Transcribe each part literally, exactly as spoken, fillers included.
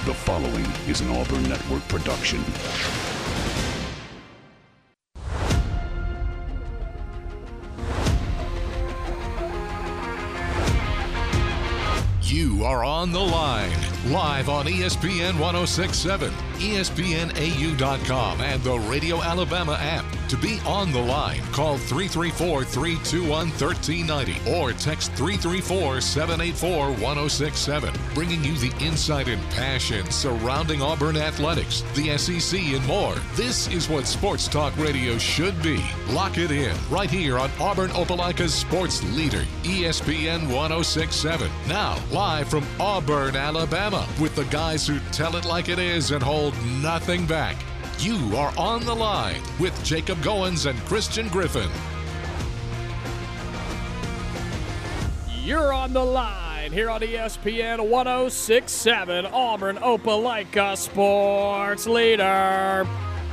The following is an Auburn Network production. You are on the line, live on E S P N one oh six point seven, E S P N A U dot com, and the Radio Alabama app. To be on the line, call three three four, three two one, one three nine zero or text three three four, seven eight four, one oh six seven, bringing you the insight and passion surrounding Auburn athletics, the S E C, and more. This is what Sports Talk Radio should be. Lock it in right here on Auburn Opelika's sports leader, E S P N one oh six point seven. Now, live from Auburn, Alabama, with the guys who tell it like it is and hold nothing back. You are on the line with Jacob Goins and Christian Griffin. You're on the line here on E S P N one oh six point seven, Auburn Opelika sports leader.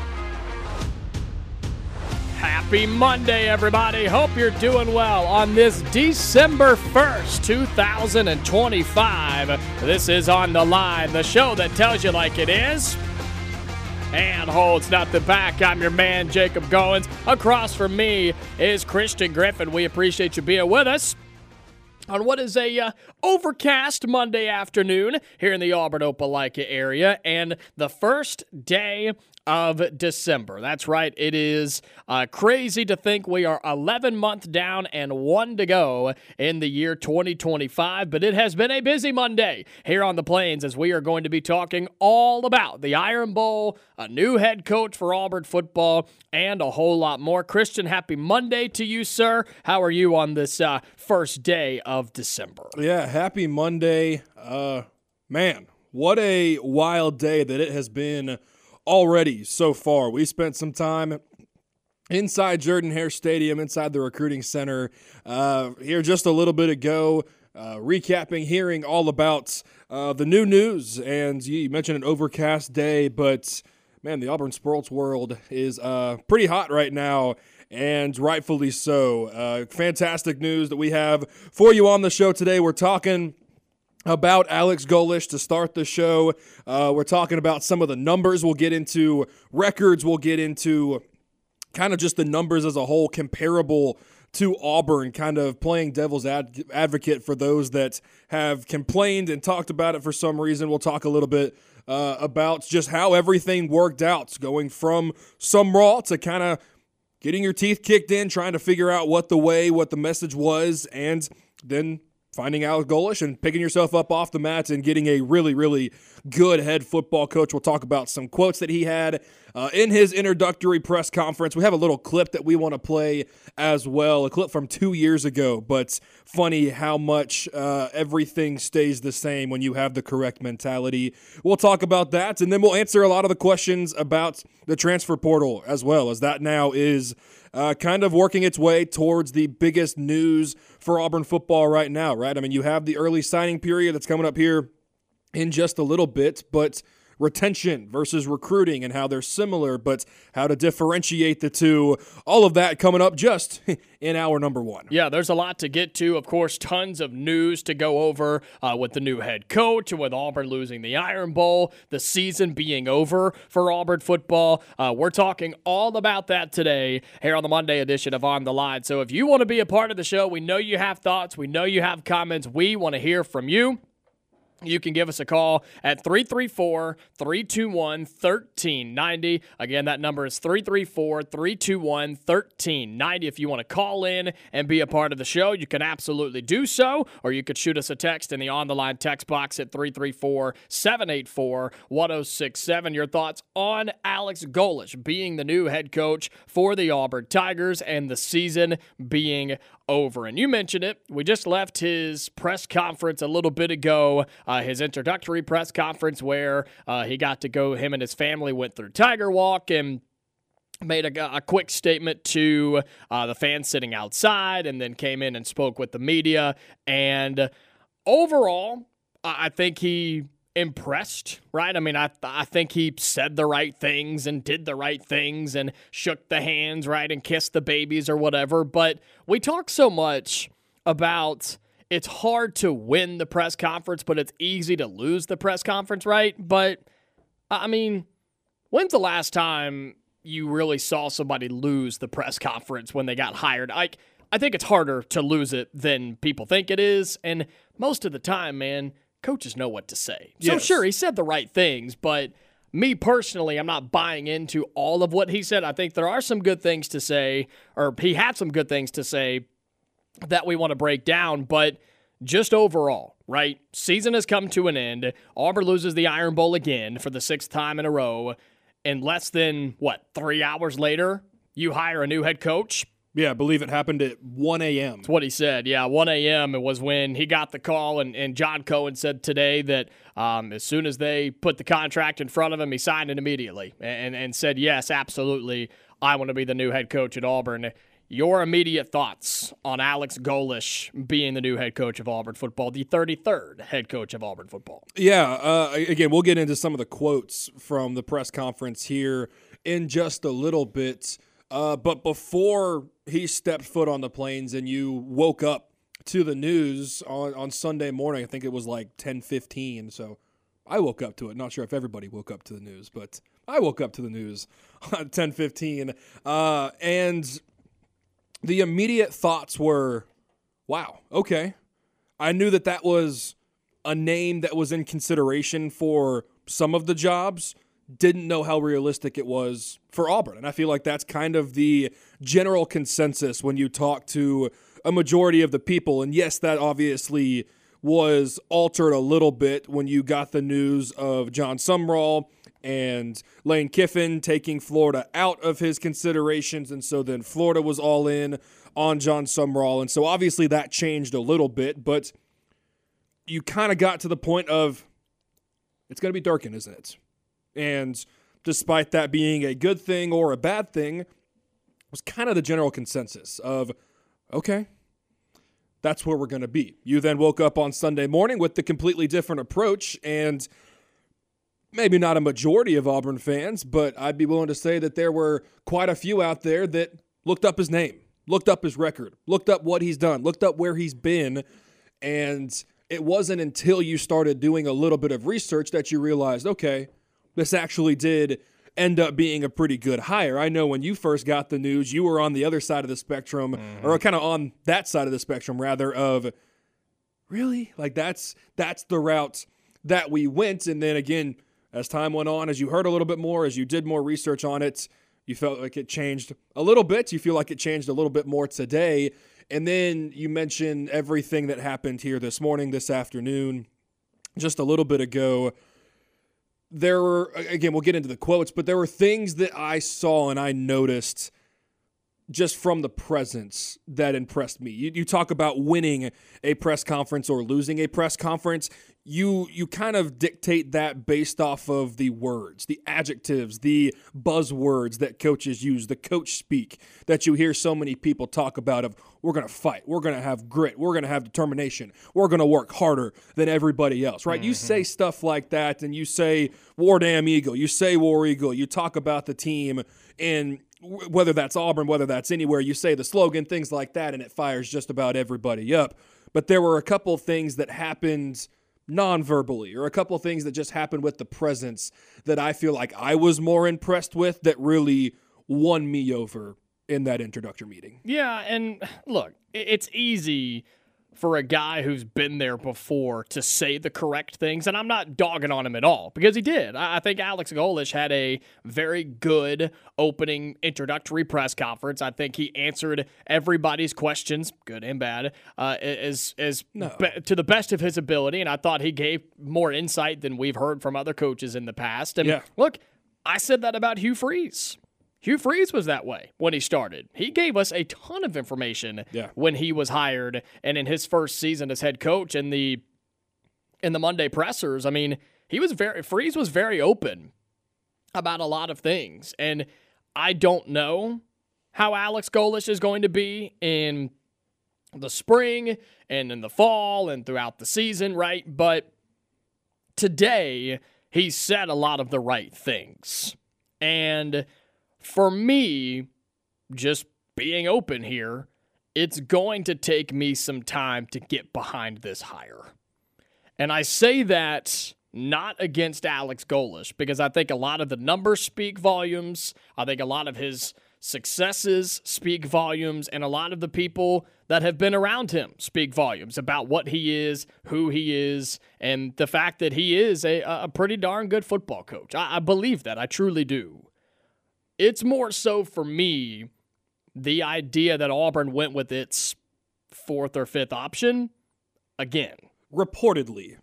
Happy Monday, everybody. Hope you're doing well on this December first, two thousand twenty-five. This is On the Line, the show that tells you like it is and holds nothing back. I'm your man, Jacob Goins. Across from me is Christian Griffin. We appreciate you being with us on what is a uh, overcast Monday afternoon here in the Auburn-Opelika area, and the first day of December. That's right. It is uh, crazy to think we are eleven months down and one to go in the year twenty twenty-five, but it has been a busy Monday here on the Plains as we are going to be talking all about the Iron Bowl, a new head coach for Auburn football, and a whole lot more. Christian, happy Monday to you, sir. How are you on this uh, first day of December? Yeah, happy Monday. Uh, man, what a wild day that it has been already so far. We spent some time inside Jordan-Hare Stadium, inside the recruiting center uh, here just a little bit ago, uh, recapping, hearing all about uh, the new news. And you mentioned an overcast day, but man, the Auburn sports world is uh, pretty hot right now, and rightfully so. Uh, fantastic news that we have for you on the show today. We're talking about Alex Golesh to start the show. Uh, we're talking about some of the numbers. We'll get into records. We'll get into kind of just the numbers as a whole comparable to Auburn, kind of playing devil's ad- advocate for those that have complained and talked about it for some reason. We'll talk a little bit uh, about just how everything worked out, going from some raw to kind of getting your teeth kicked in, trying to figure out what the way, what the message was, and then finding Alex Golesh and picking yourself up off the mats and getting a really, really good head football coach. We'll talk about some quotes that he had uh, in his introductory press conference. We have a little clip that we want to play as well, a clip from two years ago, but funny how much uh, everything stays the same when you have the correct mentality. We'll talk about that, and then we'll answer a lot of the questions about the transfer portal as well, as that now is Uh, kind of working its way towards the biggest news for Auburn football right now, right? I mean, you have the early signing period that's coming up here in just a little bit, but retention versus recruiting and how they're similar, but how to differentiate the two, all of that coming up just in hour number one. Yeah, there's a lot to get to. Of course, tons of news to go over uh, with the new head coach and with Auburn losing the Iron Bowl, the season being over for Auburn football. Uh, we're talking all about that today here on the Monday edition of On the Line. So if you want to be a part of the show, we know you have thoughts, we know you have comments, we want to hear from you. You can give us a call at three three four, three two one, one three nine zero. Again, that number is three three four, three two one, one three nine zero. If you want to call in and be a part of the show, you can absolutely do so, or you could shoot us a text in the On the Line text box at three three four, seven eight four, one oh six seven. Your thoughts on Alex Golesh being the new head coach for the Auburn Tigers and the season being over. And you mentioned it. We just left his press conference a little bit ago, uh, his introductory press conference where uh, he got to go, him and his family went through Tiger Walk and made a, a quick statement to uh, the fans sitting outside, and then came in and spoke with the media. And overall, I think he impressed, right? I mean, I I think he said the right things and did the right things and shook the hands, right, and kissed the babies or whatever. But we talk so much about it's hard to win the press conference, but it's easy to lose the press conference, right? But, I mean, when's the last time you really saw somebody lose the press conference when they got hired? I, I think it's harder to lose it than people think it is, and most of the time, man, coaches know what to say. So, Yes. sure, he said the right things, but me personally, I'm not buying into all of what he said. I think there are some good things to say, or he had some good things to say that we want to break down, but just overall, right? Season has come to an end. Auburn loses the Iron Bowl again for the sixth time in a row. And less than, what, three hours later, you hire a new head coach? Yeah, I believe it happened at one a.m. That's what he said. Yeah, one a.m. It was when he got the call, and, and John Cohen said today that um, as soon as they put the contract in front of him, he signed it immediately and, and said, yes, absolutely, I want to be the new head coach at Auburn. Your immediate thoughts on Alex Golesh being the new head coach of Auburn football, the thirty-third head coach of Auburn football? Yeah, uh, again, we'll get into some of the quotes from the press conference here in just a little bit. Uh, but before he stepped foot on the plains and you woke up to the news on, on Sunday morning, I think it was like ten fifteen, so I woke up to it. Not sure if everybody woke up to the news, but I woke up to the news on ten fifteen. Uh, and the immediate thoughts were, wow, okay. I knew that that was a name that was in consideration for some of the jobs. Didn't know how realistic it was for Auburn. And I feel like that's kind of the general consensus when you talk to a majority of the people. And yes, that obviously was altered a little bit when you got the news of John Sumrall and Lane Kiffin taking Florida out of his considerations. And so then Florida was all in on John Sumrall. And so obviously that changed a little bit, but you kind of got to the point of it's going to be Durkin, isn't it? And despite that being a good thing or a bad thing, it was kind of the general consensus of, okay, that's where we're going to be. You then woke up on Sunday morning with the completely different approach, and maybe not a majority of Auburn fans, but I'd be willing to say that there were quite a few out there that looked up his name, looked up his record, looked up what he's done, looked up where he's been, and it wasn't until you started doing a little bit of research that you realized, okay, this actually did end up being a pretty good hire. I know when you first got the news, you were on the other side of the spectrum, mm-hmm. or kind of on that side of the spectrum, rather, of, really? Like, that's that's the route that we went. And then again, as time went on, as you heard a little bit more, as you did more research on it, you felt like it changed a little bit. You feel like it changed a little bit more today. And then you mentioned everything that happened here this morning, this afternoon, just a little bit ago. There were, again, we'll get into the quotes, but there were things that I saw and I noticed just from the presence that impressed me. You, you talk about winning a press conference or losing a press conference. You you kind of dictate that based off of the words, the adjectives, the buzzwords that coaches use, the coach speak that you hear so many people talk about of, we're going to fight, we're going to have grit, we're going to have determination, we're going to work harder than everybody else, right? Mm-hmm. You say stuff like that, and you say War Damn Eagle, you say War Eagle, you talk about the team, and whether that's Auburn, whether that's anywhere, you say the slogan, things like that, and it fires just about everybody up. But there were a couple things that happened non-verbally, or a couple of things that just happened with the presence that I feel like I was more impressed with that really won me over in that introductory meeting. Yeah, and look, it's easy for a guy who's been there before to say the correct things, and I'm not dogging on him at all, because he did. I think Alex Golesh had a very good opening introductory press conference. I think he answered everybody's questions, good and bad, uh, as, as no. be, to the best of his ability, and I thought he gave more insight than we've heard from other coaches in the past. And yeah. look, I said that about Hugh Freeze. Hugh Freeze was that way when he started. He gave us a ton of information yeah. when he was hired and in his first season as head coach in the in the Monday pressers. I mean, he was very Freeze was very open about a lot of things. And I don't know how Alex Golesh is going to be in the spring and in the fall and throughout the season, right? But today, he said a lot of the right things. And for me, just being open here, it's going to take me some time to get behind this hire. And I say that not against Alex Golesh, because I think a lot of the numbers speak volumes. I think a lot of his successes speak volumes, and a lot of the people that have been around him speak volumes about what he is, who he is, and the fact that he is a, a pretty darn good football coach. I, I believe that. I truly do. It's more so for me, the idea that Auburn went with its fourth or fifth option again. Reportedly.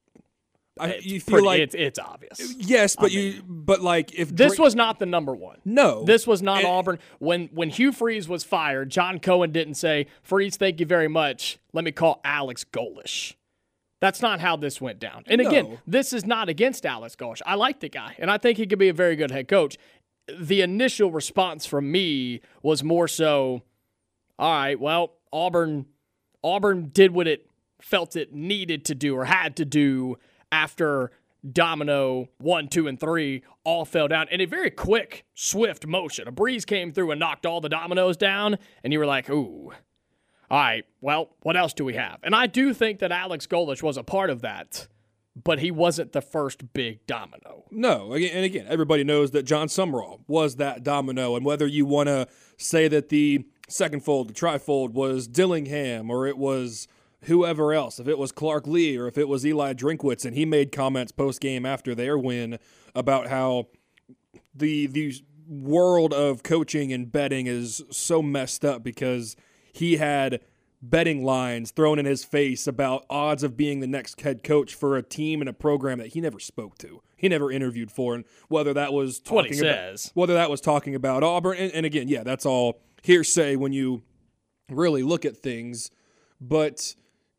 I, It's you feel pretty- like it's, it's obvious. yes, but I you but like if This Drake- was not the number one. no This was not And- Auburn. When when Hugh Freeze was fired, John Cohen didn't say, Freeze, thank you very much. Let me call Alex Golesh. That's not how this went down. And again, No. this is not against Alex Golesh. I like the guy, and I think he could be a very good head coach. The initial response from me was more so, all right, well, Auburn Auburn did what it felt it needed to do or had to do after domino one, two, and three all fell down in a very quick, swift motion. A breeze came through and knocked all the dominoes down, and you were like, ooh, all right, well, what else do we have? And I do think that Alex Golesh was a part of that, but he wasn't the first big domino. No, again- and again, everybody knows that John Sumrall was that domino, and whether you want to say that the second fold, the trifold, was Dillingham or it was whoever else, if it was Clark Lee or if it was Eli Drinkwitz, and he made comments post-game after their win about how the the world of coaching and betting is so messed up because he had betting lines thrown in his face about odds of being the next head coach for a team and a program that he never spoke to. He never interviewed for, and whether that was That's what he talking about, says. whether that was talking about Auburn, and, and again, yeah, that's all hearsay when you really look at things. But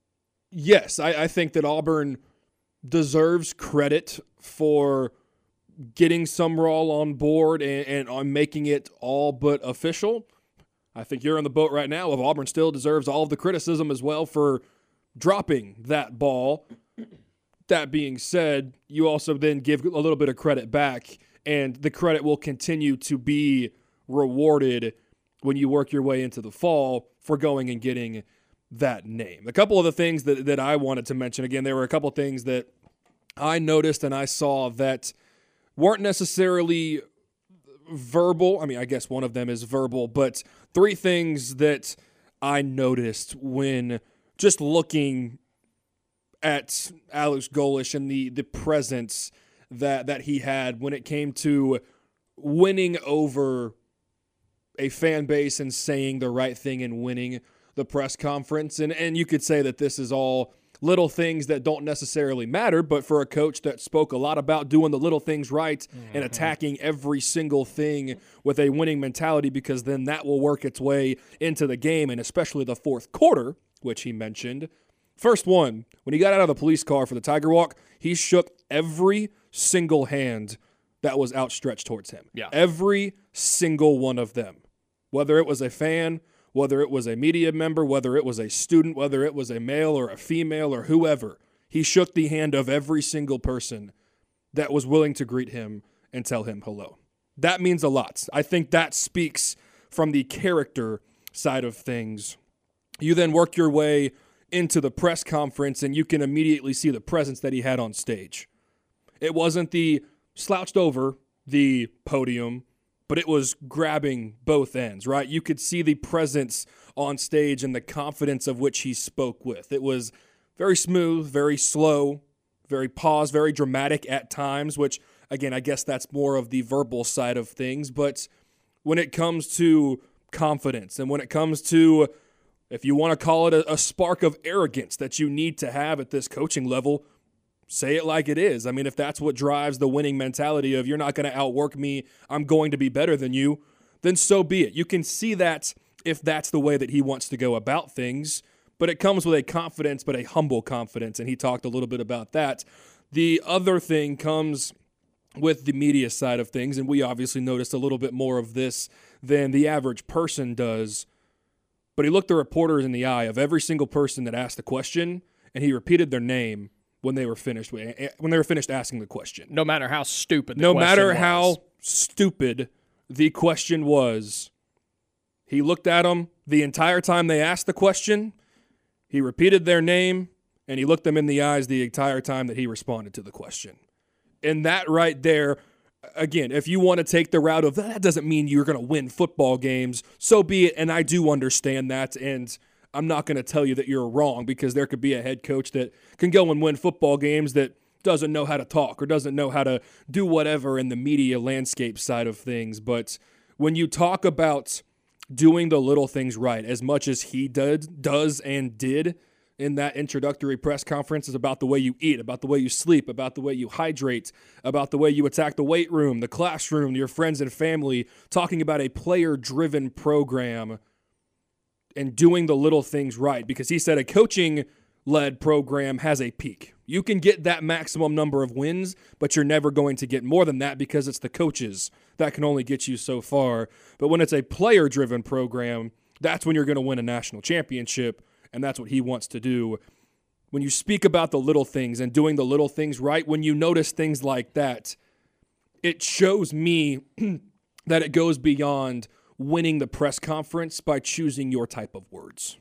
yes, I, I think that Auburn deserves credit for getting Sumrall on board and, and on making it all but official. I think you're in the boat right now of Auburn still deserves all of the criticism as well for dropping that ball. That being said, you also then give a little bit of credit back, and the credit will continue to be rewarded when you work your way into the fall for going and getting that name. A couple of the things that, that I wanted to mention, again, there were a couple of things that I noticed and I saw that weren't necessarily verbal. I mean, I guess one of them is verbal, but three things that I noticed when just looking at Alex Golesh and the the presence that that he had when it came to winning over a fan base and saying the right thing and winning the press conference. And and you could say that this is all little things that don't necessarily matter, but for a coach that spoke a lot about doing the little things right mm-hmm. and attacking every single thing with a winning mentality, because then that will work its way into the game, and especially the fourth quarter, which he mentioned. First one, when he got out of the police car for the Tiger Walk, he shook every single hand that was outstretched towards him. Yeah. Every single one of them. Whether it was a fan, whether it was a media member, whether it was a student, whether it was a male or a female or whoever, he shook the hand of every single person that was willing to greet him and tell him hello. That means a lot. I think that speaks from the character side of things. You then work your way into the press conference, and you can immediately see the presence that he had on stage. It wasn't the slouched over the podium, but it was grabbing both ends, right? You could see the presence on stage and the confidence of which he spoke with. It was very smooth, very slow, very paused, very dramatic at times, which, again, I guess that's more of the verbal side of things. But when it comes to confidence and when it comes to, if you want to call it a, a spark of arrogance that you need to have at this coaching level, say it like it is. I mean, if that's what drives the winning mentality of you're not going to outwork me, I'm going to be better than you, then so be it. You can see that if that's the way that he wants to go about things, but it comes with a confidence, but a humble confidence, and he talked a little bit about that. The other thing comes with the media side of things, and we obviously noticed a little bit more of this than the average person does, but he looked the reporters in the eye of every single person that asked the question, and he repeated their name when they were finished when they were finished asking the question. No matter how stupid the no question matter was. how stupid the question was, he looked at them, The entire time they asked the question, he repeated their name, and he looked them in the eyes the entire time that he responded to the question. And that right there, again, if you want to take the route of that doesn't mean you're going to win football games, so be it. And I do understand that. And I'm not going to tell you that you're wrong, because there could be a head coach that can go and win football games that doesn't know how to talk or doesn't know how to do whatever in the media landscape side of things. But when you talk about doing the little things right, as much as he did, does and did in that introductory press conference, is about the way you eat, about the way you sleep, about the way you hydrate, about the way you attack the weight room, the classroom, your friends and family, talking about a player-driven program and doing the little things right. Because he said a coaching-led program has a peak. You can get that maximum number of wins, but you're never going to get more than that, because it's the coaches that can only get you so far. But when it's a player-driven program, that's when you're going to win a national championship. And that's what he wants to do. When you speak about the little things and doing the little things right, when you notice things like that, it shows me that it goes beyond winning the press conference by choosing your type of words.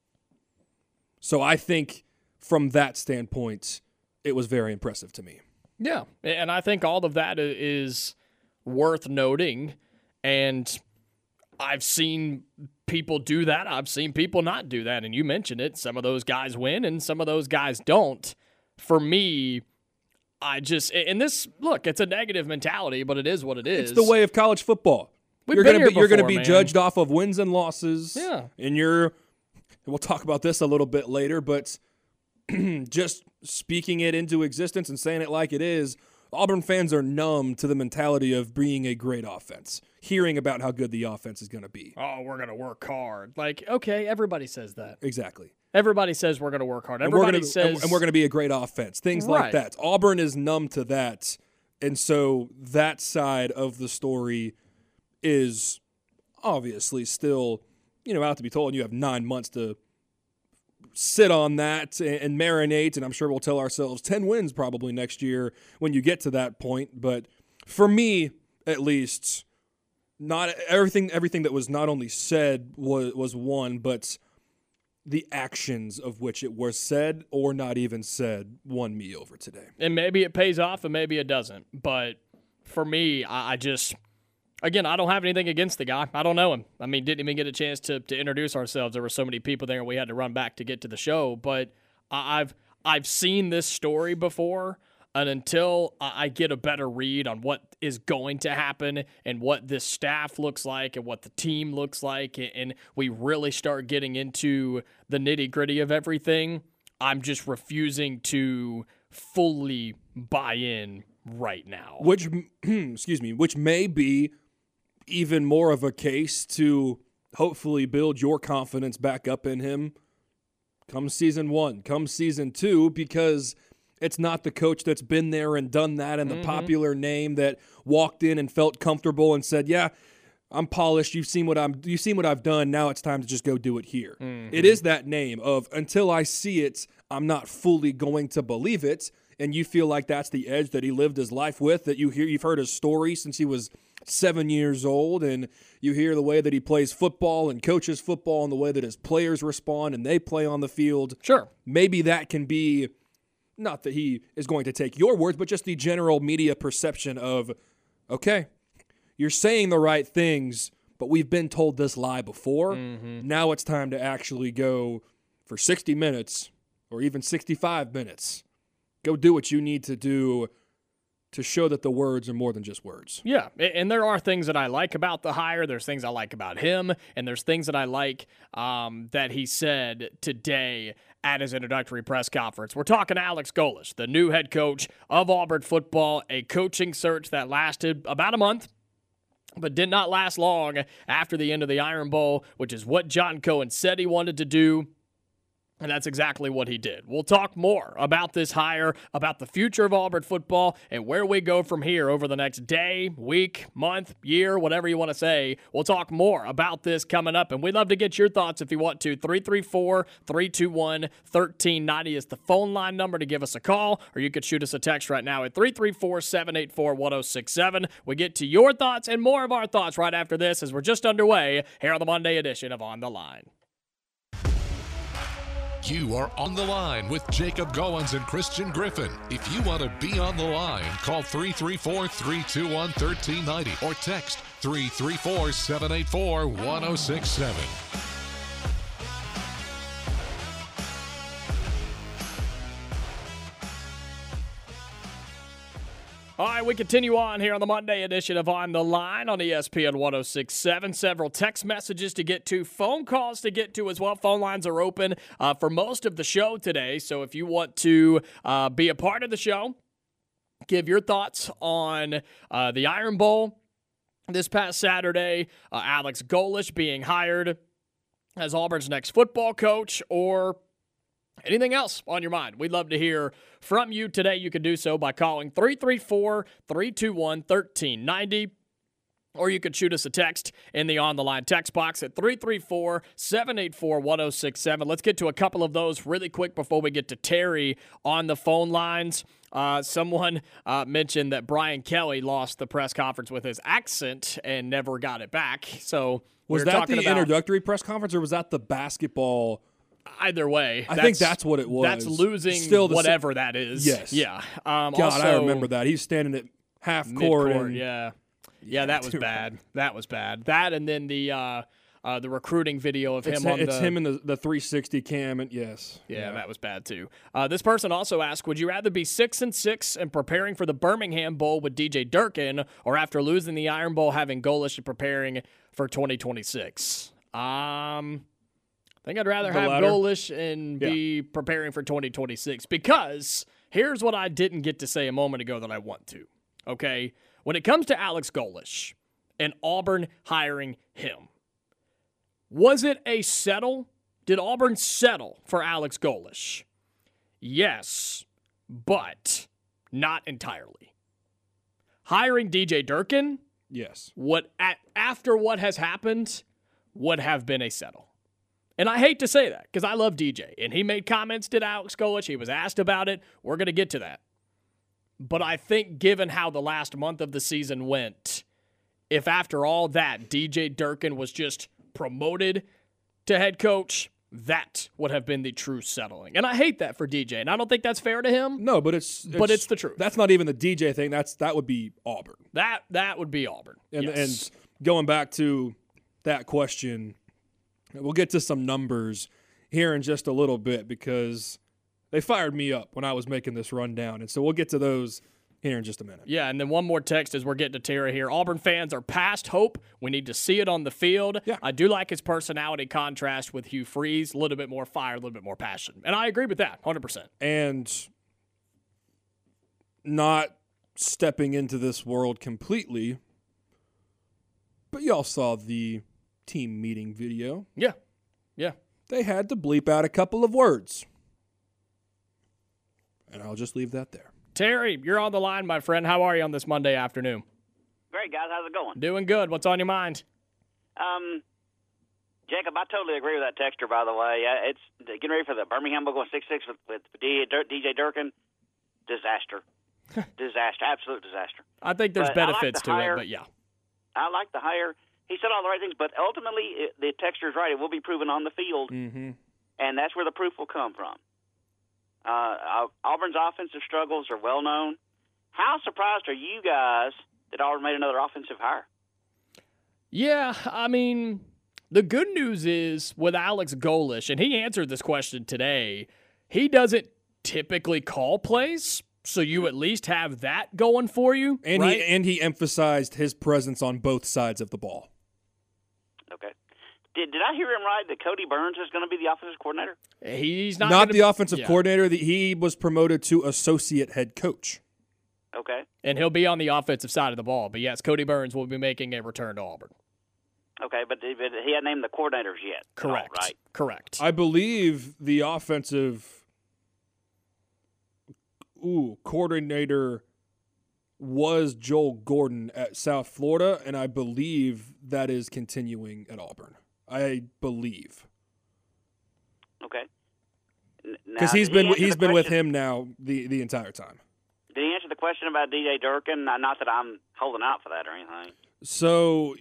So I think from that standpoint, it was very impressive to me. Yeah, and I think all of that is worth noting. And I've seen people do that. I've seen people not do that. And you mentioned it. Some of those guys win and some of those guys don't. For me, I just, and this, look, it's a negative mentality, but it is what it is. It's the way of college football. We've you're been gonna here be, You're going to before, be man. judged off of wins and losses. Yeah. And you're, and we'll talk about this a little bit later, but just speaking it into existence and saying it like it is, Auburn fans are numb to the mentality of being a great offense, hearing about how good the offense is going to be. Oh, we're going to work hard. Like, okay, everybody says that. Exactly. Everybody says we're going to work hard. And we're Everybody gonna, says... And we're going to be a great offense. Things like Right. that. Auburn is numb to that. And so that side of the story is obviously still, you know, out to be told. You have nine months to sit on that and, and marinate, and I'm sure we'll tell ourselves ten wins probably next year when you get to that point. But for me, at least, not everything everything that was not only said was was one, but the actions of which it was said or not even said won me over today. And maybe it pays off and maybe it doesn't. But for me, I, I just, again, I don't have anything against the guy. I don't know him. I mean, didn't even get a chance to to introduce ourselves. There were so many people there, and we had to run back to get to the show. But I- I've I've seen this story before, and until I I get a better read on what is going to happen and what this staff looks like and what the team looks like, and we really start getting into the nitty-gritty of everything, I'm just refusing to fully buy in right now. Which, excuse me, which may be even more of a case to hopefully build your confidence back up in him come season one, come season two, because it's not the coach that's been there and done that and the mm-hmm. popular name that walked in and felt comfortable and said, yeah, I'm polished. You've seen what I'm, you've seen what I've done. Now it's time to just go do it here. Mm-hmm. It is that name of until I see it, I'm not fully going to believe it. And you feel like that's the edge that he lived his life with, that you hear, you've heard his story since he was seven years old, and you hear the way that he plays football and coaches football and the way that his players respond and they play on the field. Sure. Maybe that can be, not that he is going to take your words, but just the general media perception of, okay, you're saying the right things, but we've been told this lie before. Mm-hmm. Now it's time to actually go for sixty minutes or even sixty-five minutes. Go do what you need to do to show that the words are more than just words. Yeah, and there are things that I like about the hire. There's things I like about him, and there's things that I like um, that he said today at his introductory press conference. We're talking Alex Golesh, the new head coach of Auburn football, a coaching search that lasted about a month, but did not last long after the end of the Iron Bowl, which is what John Cohen said he wanted to do. And that's exactly what he did. We'll talk more about this hire, about the future of Auburn football, and where we go from here over the next day, week, month, year, whatever you want to say. We'll talk more about this coming up, and we'd love to get your thoughts if you want to. three three four, three two one, one three nine zero is the phone line number to give us a call, or you could shoot us a text right now at three three four, seven eight four, one zero six seven. We get to your thoughts and more of our thoughts right after this as we're just underway here on the Monday edition of On the Line. You are on the line with Jacob Goins and Christian Griffin. If you want to be on the line, call three three four, three two one, one three nine zero or text three three four, seven eight four, one zero six seven. All right, we continue on here on the Monday edition of On the Line on E S P N one oh six point seven. Several text messages to get to, phone calls to get to as well. Phone lines are open uh, for most of the show today, so if you want to uh, be a part of the show, give your thoughts on uh, the Iron Bowl this past Saturday, uh, Alex Golesh being hired as Auburn's next football coach, or anything else on your mind. We'd love to hear from you today. You can do so by calling three three four, three two one, one three nine zero, or you could shoot us a text in the On the Line text box at three three four, seven eight four, one zero six seven. Let's get to a couple of those really quick before we get to Terry on the phone lines. Uh, someone uh, mentioned that Brian Kelly lost the press conference with his accent and never got it back. So was that the about, introductory press conference, or was that the basketball? Either way, I think that's what it was. That's losing Still the whatever s- that is. Yes. Yeah. Um, God, also, I remember that. He's standing at half court. Midcourt, And, yeah. Yeah, that was bad. That was bad. That and then the uh, uh, the recruiting video of it's him on it's the... him in the, the three sixty cam, and yes. Yeah, yeah, that was bad too. Uh, this person also asked, would you rather be six and six and preparing for the Birmingham Bowl with D J Durkin, or after losing the Iron Bowl having Golesh and preparing for twenty twenty-six? Um... I think I'd rather The have latter. Golesh and be Yeah. preparing for twenty twenty-six, because here's what I didn't get to say a moment ago that I want to, okay? When it comes to Alex Golesh and Auburn hiring him, was it a settle? Did Auburn settle for Alex Golesh? Yes, but not entirely. Hiring D J Durkin, Yes. what at, after what has happened, would have been a settle. And I hate to say that because I love D J. And he made comments, did Alex Golesh. He was asked about it. We're going to get to that. But I think given how the last month of the season went, if after all that D J Durkin was just promoted to head coach, that would have been the true settling. And I hate that for D J. And I don't think that's fair to him. No, but it's, But it's the truth. That's not even the D J thing. That's That would be Auburn. That that would be Auburn. And, Yes. and going back to that question, we'll get to some numbers here in just a little bit because they fired me up when I was making this rundown. And so we'll get to those here in just a minute. Yeah, and then one more text as we're getting to Terry here. Auburn fans are past hope. We need to see it on the field. Yeah. I do like his personality contrast with Hugh Freeze. A little bit more fire, a little bit more passion. And I agree with that, one hundred percent. And not stepping into this world completely, but y'all saw the team meeting video. Yeah, yeah. They had to bleep out a couple of words. And I'll just leave that there. Terry, you're on the line, my friend. How are you on this Monday afternoon? Great, guys. How's it going? Doing good. What's on your mind? Um, Jacob, I totally agree with that texter, by the way. Uh, It's getting ready for the Birmingham Bowl going six six with, with D J Durkin. Disaster. Disaster. Absolute disaster. I think there's But I like benefits the to hire. it, but yeah. I like the hire. He said all the right things, but ultimately, it, the texter's right. It will be proven on the field, Mm-hmm. and that's where the proof will come from. Uh, Auburn's offensive struggles are well known. How surprised are you guys that Auburn made another offensive hire? Yeah, I mean, the good news is with Alex Golesh, and he answered this question today, he doesn't typically call plays, so you at least have that going for you. And right? he and he emphasized his presence on both sides of the ball. Okay. Did, did I hear him right that Cody Burns is going to be the offensive coordinator? He's not, Not gonna, the offensive yeah. coordinator. The, he was promoted to associate head coach. Okay. And he'll be on the offensive side of the ball. But yes, Cody Burns will be making a return to Auburn. Okay, but, but he hadn't named the coordinators yet. Correct. All, right? Correct. I believe the offensive ooh, coordinator was Joel Gordon at South Florida, and I believe that is continuing at Auburn. I believe. Okay. Because he's been he's been with him now the, the entire time. Did he answer the question about D J Durkin? Not that I'm holding out for that or anything. So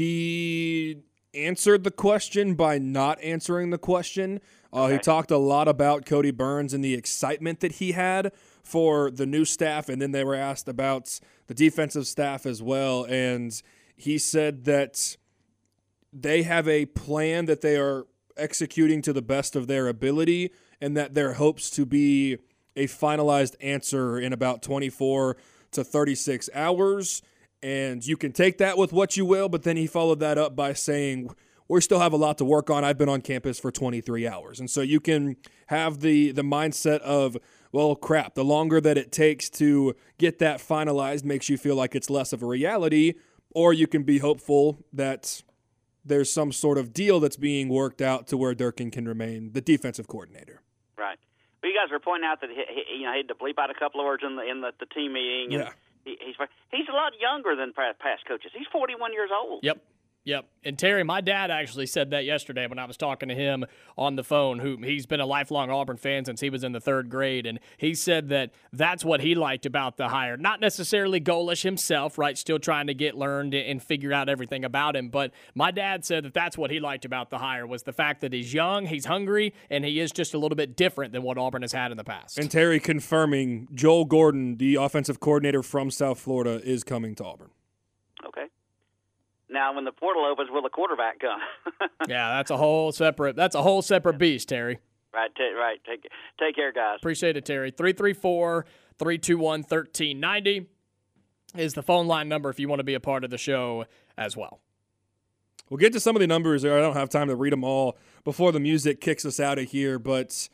he answered the question by not answering the question. Uh, okay. He talked a lot about Cody Burns and the excitement that he had for the new staff, and then they were asked about the defensive staff as well, and he said that they have a plan that they are executing to the best of their ability, and that their hopes to be a finalized answer in about twenty-four to thirty-six hours. And you can take that with what you will, but then he followed that up by saying, we still have a lot to work on. I've been on campus for twenty-three hours. And so you can have the the mindset of, well, crap, the longer that it takes to get that finalized makes you feel like it's less of a reality, or you can be hopeful that there's some sort of deal that's being worked out to where Durkin can remain the defensive coordinator. Right. But you guys were pointing out that he, he, you know, he had to bleep out a couple of words in the in the, the team meeting. And yeah. he, he's he's a lot younger than past coaches. He's forty-one years old. Yep. Yep. And Terry, my dad actually said that yesterday when I was talking to him on the phone, who he's been a lifelong Auburn fan since he was in the third grade. And he said that that's what he liked about the hire. Not necessarily Golesh himself, right? Still trying to get learned and figure out everything about him. But my dad said that that's what he liked about the hire was the fact that he's young, he's hungry, and he is just a little bit different than what Auburn has had in the past. And Terry confirming Joel Gordon, the offensive coordinator from South Florida, is coming to Auburn. Okay. Now, when the portal opens, will the quarterback come? Yeah, that's a whole separate. That's a whole separate beast, Terry. Right, t- right. Take take care, guys. Appreciate it, Terry. three three four, three two one, one three nine zero is the phone line number if you want to be a part of the show as well. We'll get to some of the numbers there. I don't have time to read them all before the music kicks us out of here, but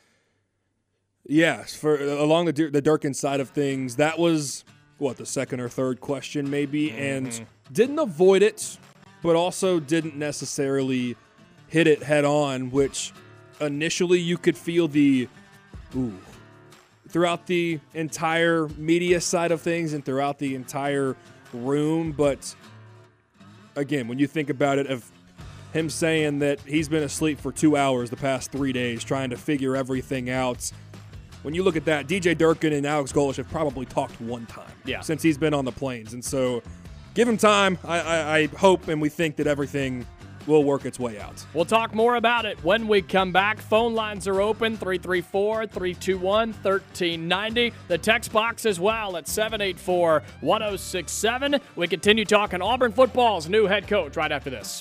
yes, for along the the Durkin side of things, that was what the second or third question maybe, mm-hmm. and didn't avoid it, but also didn't necessarily hit it head on, which initially you could feel the ooh throughout the entire media side of things and throughout the entire room. But again, when you think about it, of him saying that he's been asleep for two hours the past three days trying to figure everything out. When you look at that, D J Durkin and Alex Golesh have probably talked one time yeah. since he's been on the Plains. And so give him time. I, I, I hope and we think that everything will work its way out. We'll talk more about it when we come back. Phone lines are open, three three four, three two one, one three nine zero. The text box as well at seven eight four, one oh six seven. We continue talking Auburn football's new head coach right after this.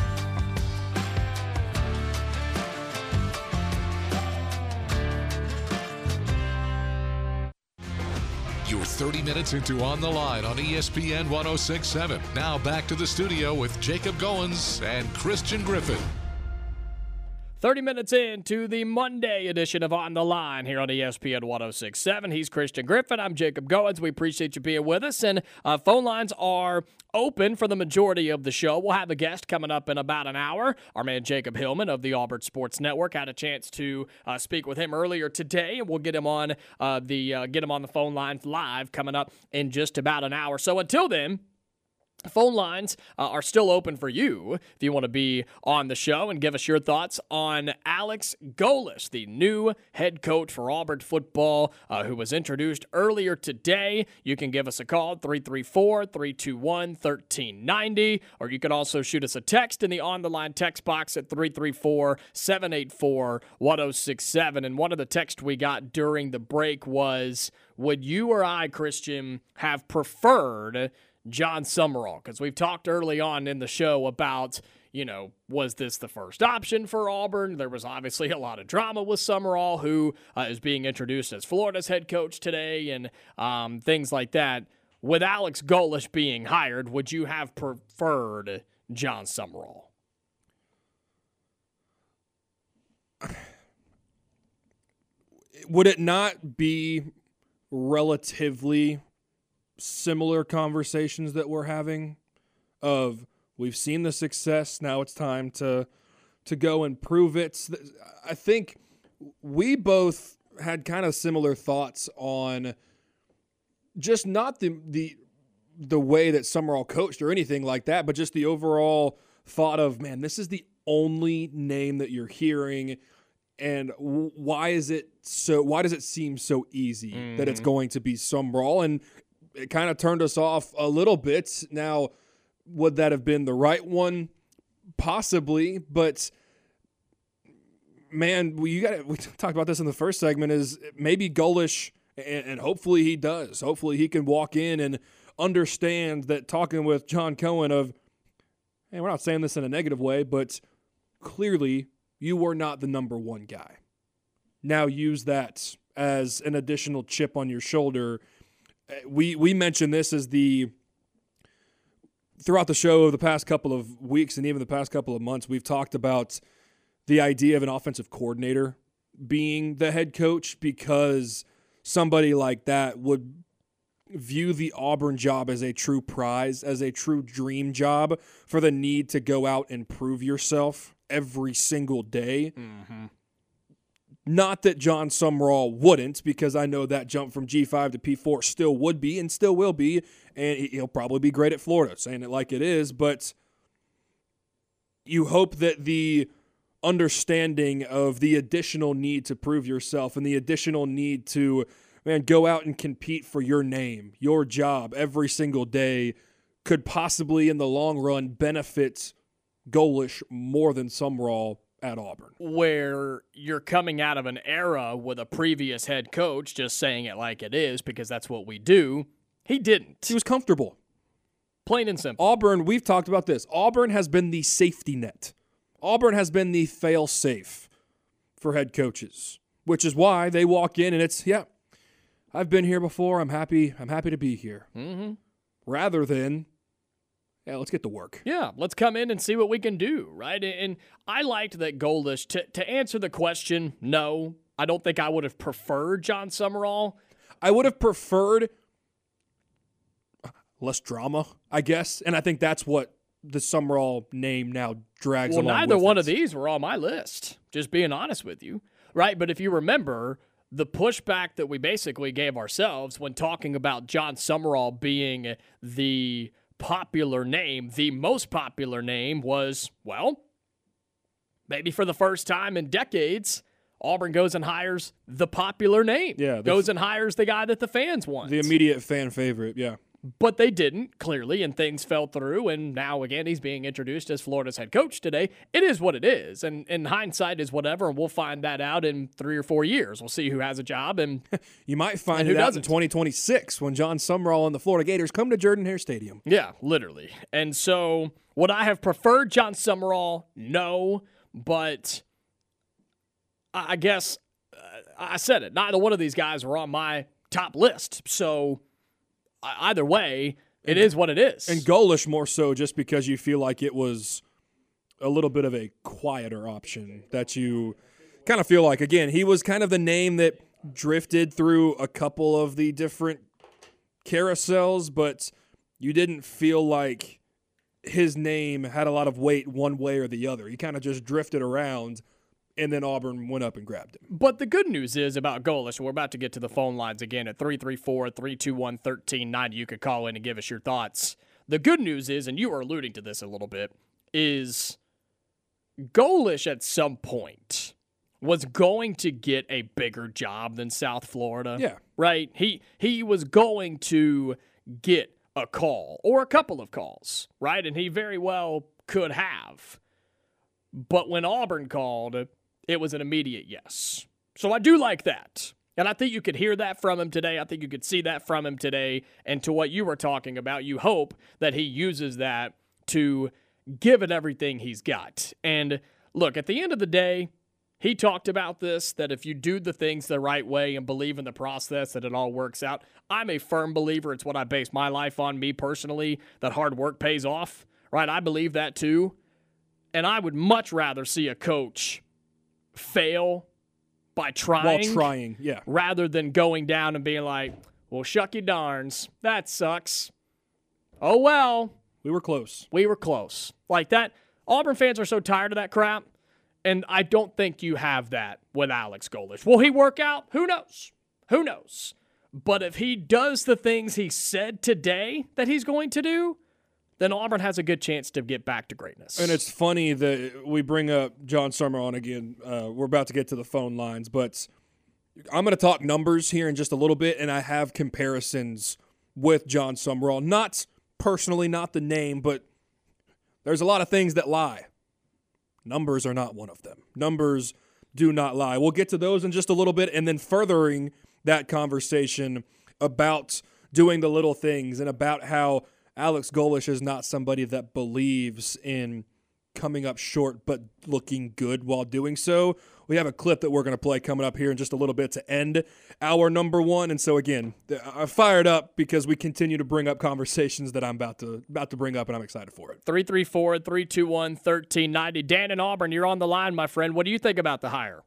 You're thirty minutes into On the Line on E S P N one oh six point seven. Now back to the studio with Jacob Goins and Christian Griffin. thirty minutes into the Monday edition of On the Line here on E S P N one oh six point seven. He's Christian Griffin. I'm Jacob Goins. We appreciate you being with us. And uh, phone lines are open for the majority of the show. We'll have a guest coming up in about an hour. Our man Jacob Hillman of the Auburn Sports Network had a chance to uh, speak with him earlier today, and we'll get him on uh, the uh, get him on the phone lines live coming up in just about an hour. So until then, phone lines uh, are still open for you if you want to be on the show and give us your thoughts on Alex Golesh, the new head coach for Auburn football, uh, who was introduced earlier today. You can give us a call, three three four, three two one, one three nine zero, or you can also shoot us a text in the On the Line text box at three three four, seven eight four, one oh six seven. And one of the texts we got during the break was, would you or I, Christian, have preferred John Summerall? Because we've talked early on in the show about, you know, was this the first option for Auburn? There was obviously a lot of drama with Summerall, who uh, is being introduced as Florida's head coach today, and um, things like that. With Alex Golesh being hired, would you have preferred John Summerall? Would it not be relatively similar conversations that we're having of We've seen the success. Now it's time to to go and prove it. I think we both had kind of similar thoughts on just not the the the way that Summerall coached or anything like that, but just the overall thought of, man, this is the only name that you're hearing, and why is it so? Why does it seem so easy mm-hmm. that it's going to be Summerall? And it kind of turned us off a little bit. Now, would that have been the right one? Possibly, but man, we you got we talked about this in the first segment. Is maybe Golesh, and, and hopefully he does. Hopefully he can walk in and understand that. Talking with John Cohen of, hey, we're not saying this in a negative way, but clearly you were not the number one guy. Now use that as an additional chip on your shoulder. We we mentioned this as the. Throughout the show of the past couple of weeks and even the past couple of months, we've talked about the idea of an offensive coordinator being the head coach, because somebody like that would view the Auburn job as a true prize, as a true dream job, for the need to go out and prove yourself every single day. Mm-hmm. Not that John Summerall wouldn't, because I know that jump from G five to P four still would be and still will be, and he'll probably be great at Florida, saying it like it is, but you hope that the understanding of the additional need to prove yourself and the additional need to, man, go out and compete for your name, your job every single day could possibly, in the long run, benefit Golesh more than Summerall at Auburn. Where you're coming out of an era with a previous head coach just saying it like it is because that's what we do. He didn't. He was comfortable. Plain and simple. Auburn, we've talked about this. Auburn has been the safety net. Auburn has been the fail-safe for head coaches, which is why they walk in and it's, yeah, I've been here before. I'm happy. I'm happy to be here. Mm-hmm. Rather than, yeah, let's get to work. Yeah, let's come in and see what we can do, right? And I liked that Golesh, to, to answer the question, no, I don't think I would have preferred John Summerall. I would have preferred less drama, I guess, and I think that's what the Summerall name now drags well, along neither with one it. of these were on my list, just being honest with you, right? But if you remember, the pushback that we basically gave ourselves when talking about John Summerall being the popular name, the most popular name was, well, maybe for the first time in decades, Auburn goes and hires the popular name. Yeah, goes and hires the guy that the fans want. The immediate fan favorite, yeah. But they didn't, clearly, and things fell through, and now, again, he's being introduced as Florida's head coach today. It is what it is, and, and hindsight is whatever, and we'll find that out in three or four years. We'll see who has a job. and You might find and it who out doesn't. in twenty twenty-six when John Summerall and the Florida Gators come to Jordan-Hare Stadium. Yeah, literally. And so, would I have preferred John Summerall? No, but I guess uh, I said it. Neither one of these guys were on my top list, so either way, it is what it is. And Golesh more so just because you feel like it was a little bit of a quieter option that you kind of feel like, again, he was kind of the name that drifted through a couple of the different carousels, but you didn't feel like his name had a lot of weight one way or the other. He kind of just drifted around, and then Auburn went up and grabbed him. But the good news is about Golesh, we're about to get to the phone lines again at three three four, three two one, one three nine zero. You could call in and give us your thoughts. The good news is, and you were alluding to this a little bit, is Golesh at some point was going to get a bigger job than South Florida. Yeah. Right? He he was going to get a call or a couple of calls, right? And he very well could have. But when Auburn called, it was an immediate yes. So I do like that. And I think you could hear that from him today. I think you could see that from him today. And to what you were talking about, you hope that he uses that to give it everything he's got. And look, at the end of the day, he talked about this, that if you do the things the right way and believe in the process, that it all works out. I'm a firm believer. It's what I base my life on, me personally, that hard work pays off, right? I believe that too. And I would much rather see a coach fail by trying. While trying, yeah. Rather than going down and being like, well, shucky darns, that sucks. Oh, well, We were close. We were close. Like that, Auburn fans are so tired of that crap, and I don't think you have that with Alex Golesh. Will he work out? Who knows? Who knows? But if he does the things he said today that he's going to do, then Auburn has a good chance to get back to greatness. And it's funny that we bring up John Summer on again. Uh, we're about to get to the phone lines, but I'm going to talk numbers here in just a little bit, and I have comparisons with John Summerall. Not personally, not the name, but there's a lot of things that lie. Numbers are not one of them. Numbers do not lie. We'll get to those in just a little bit, and then furthering that conversation about doing the little things and about how Alex Golesh is not somebody that believes in coming up short but looking good while doing so. We have a clip that we're going to play coming up here in just a little bit to end our number one. And so, again, I'm fired up because we continue to bring up conversations that I'm about to about to bring up, and I'm excited for it. three three four, three two one, one three nine zero. Dan in Auburn, you're on the line, my friend. What do you think about the hire?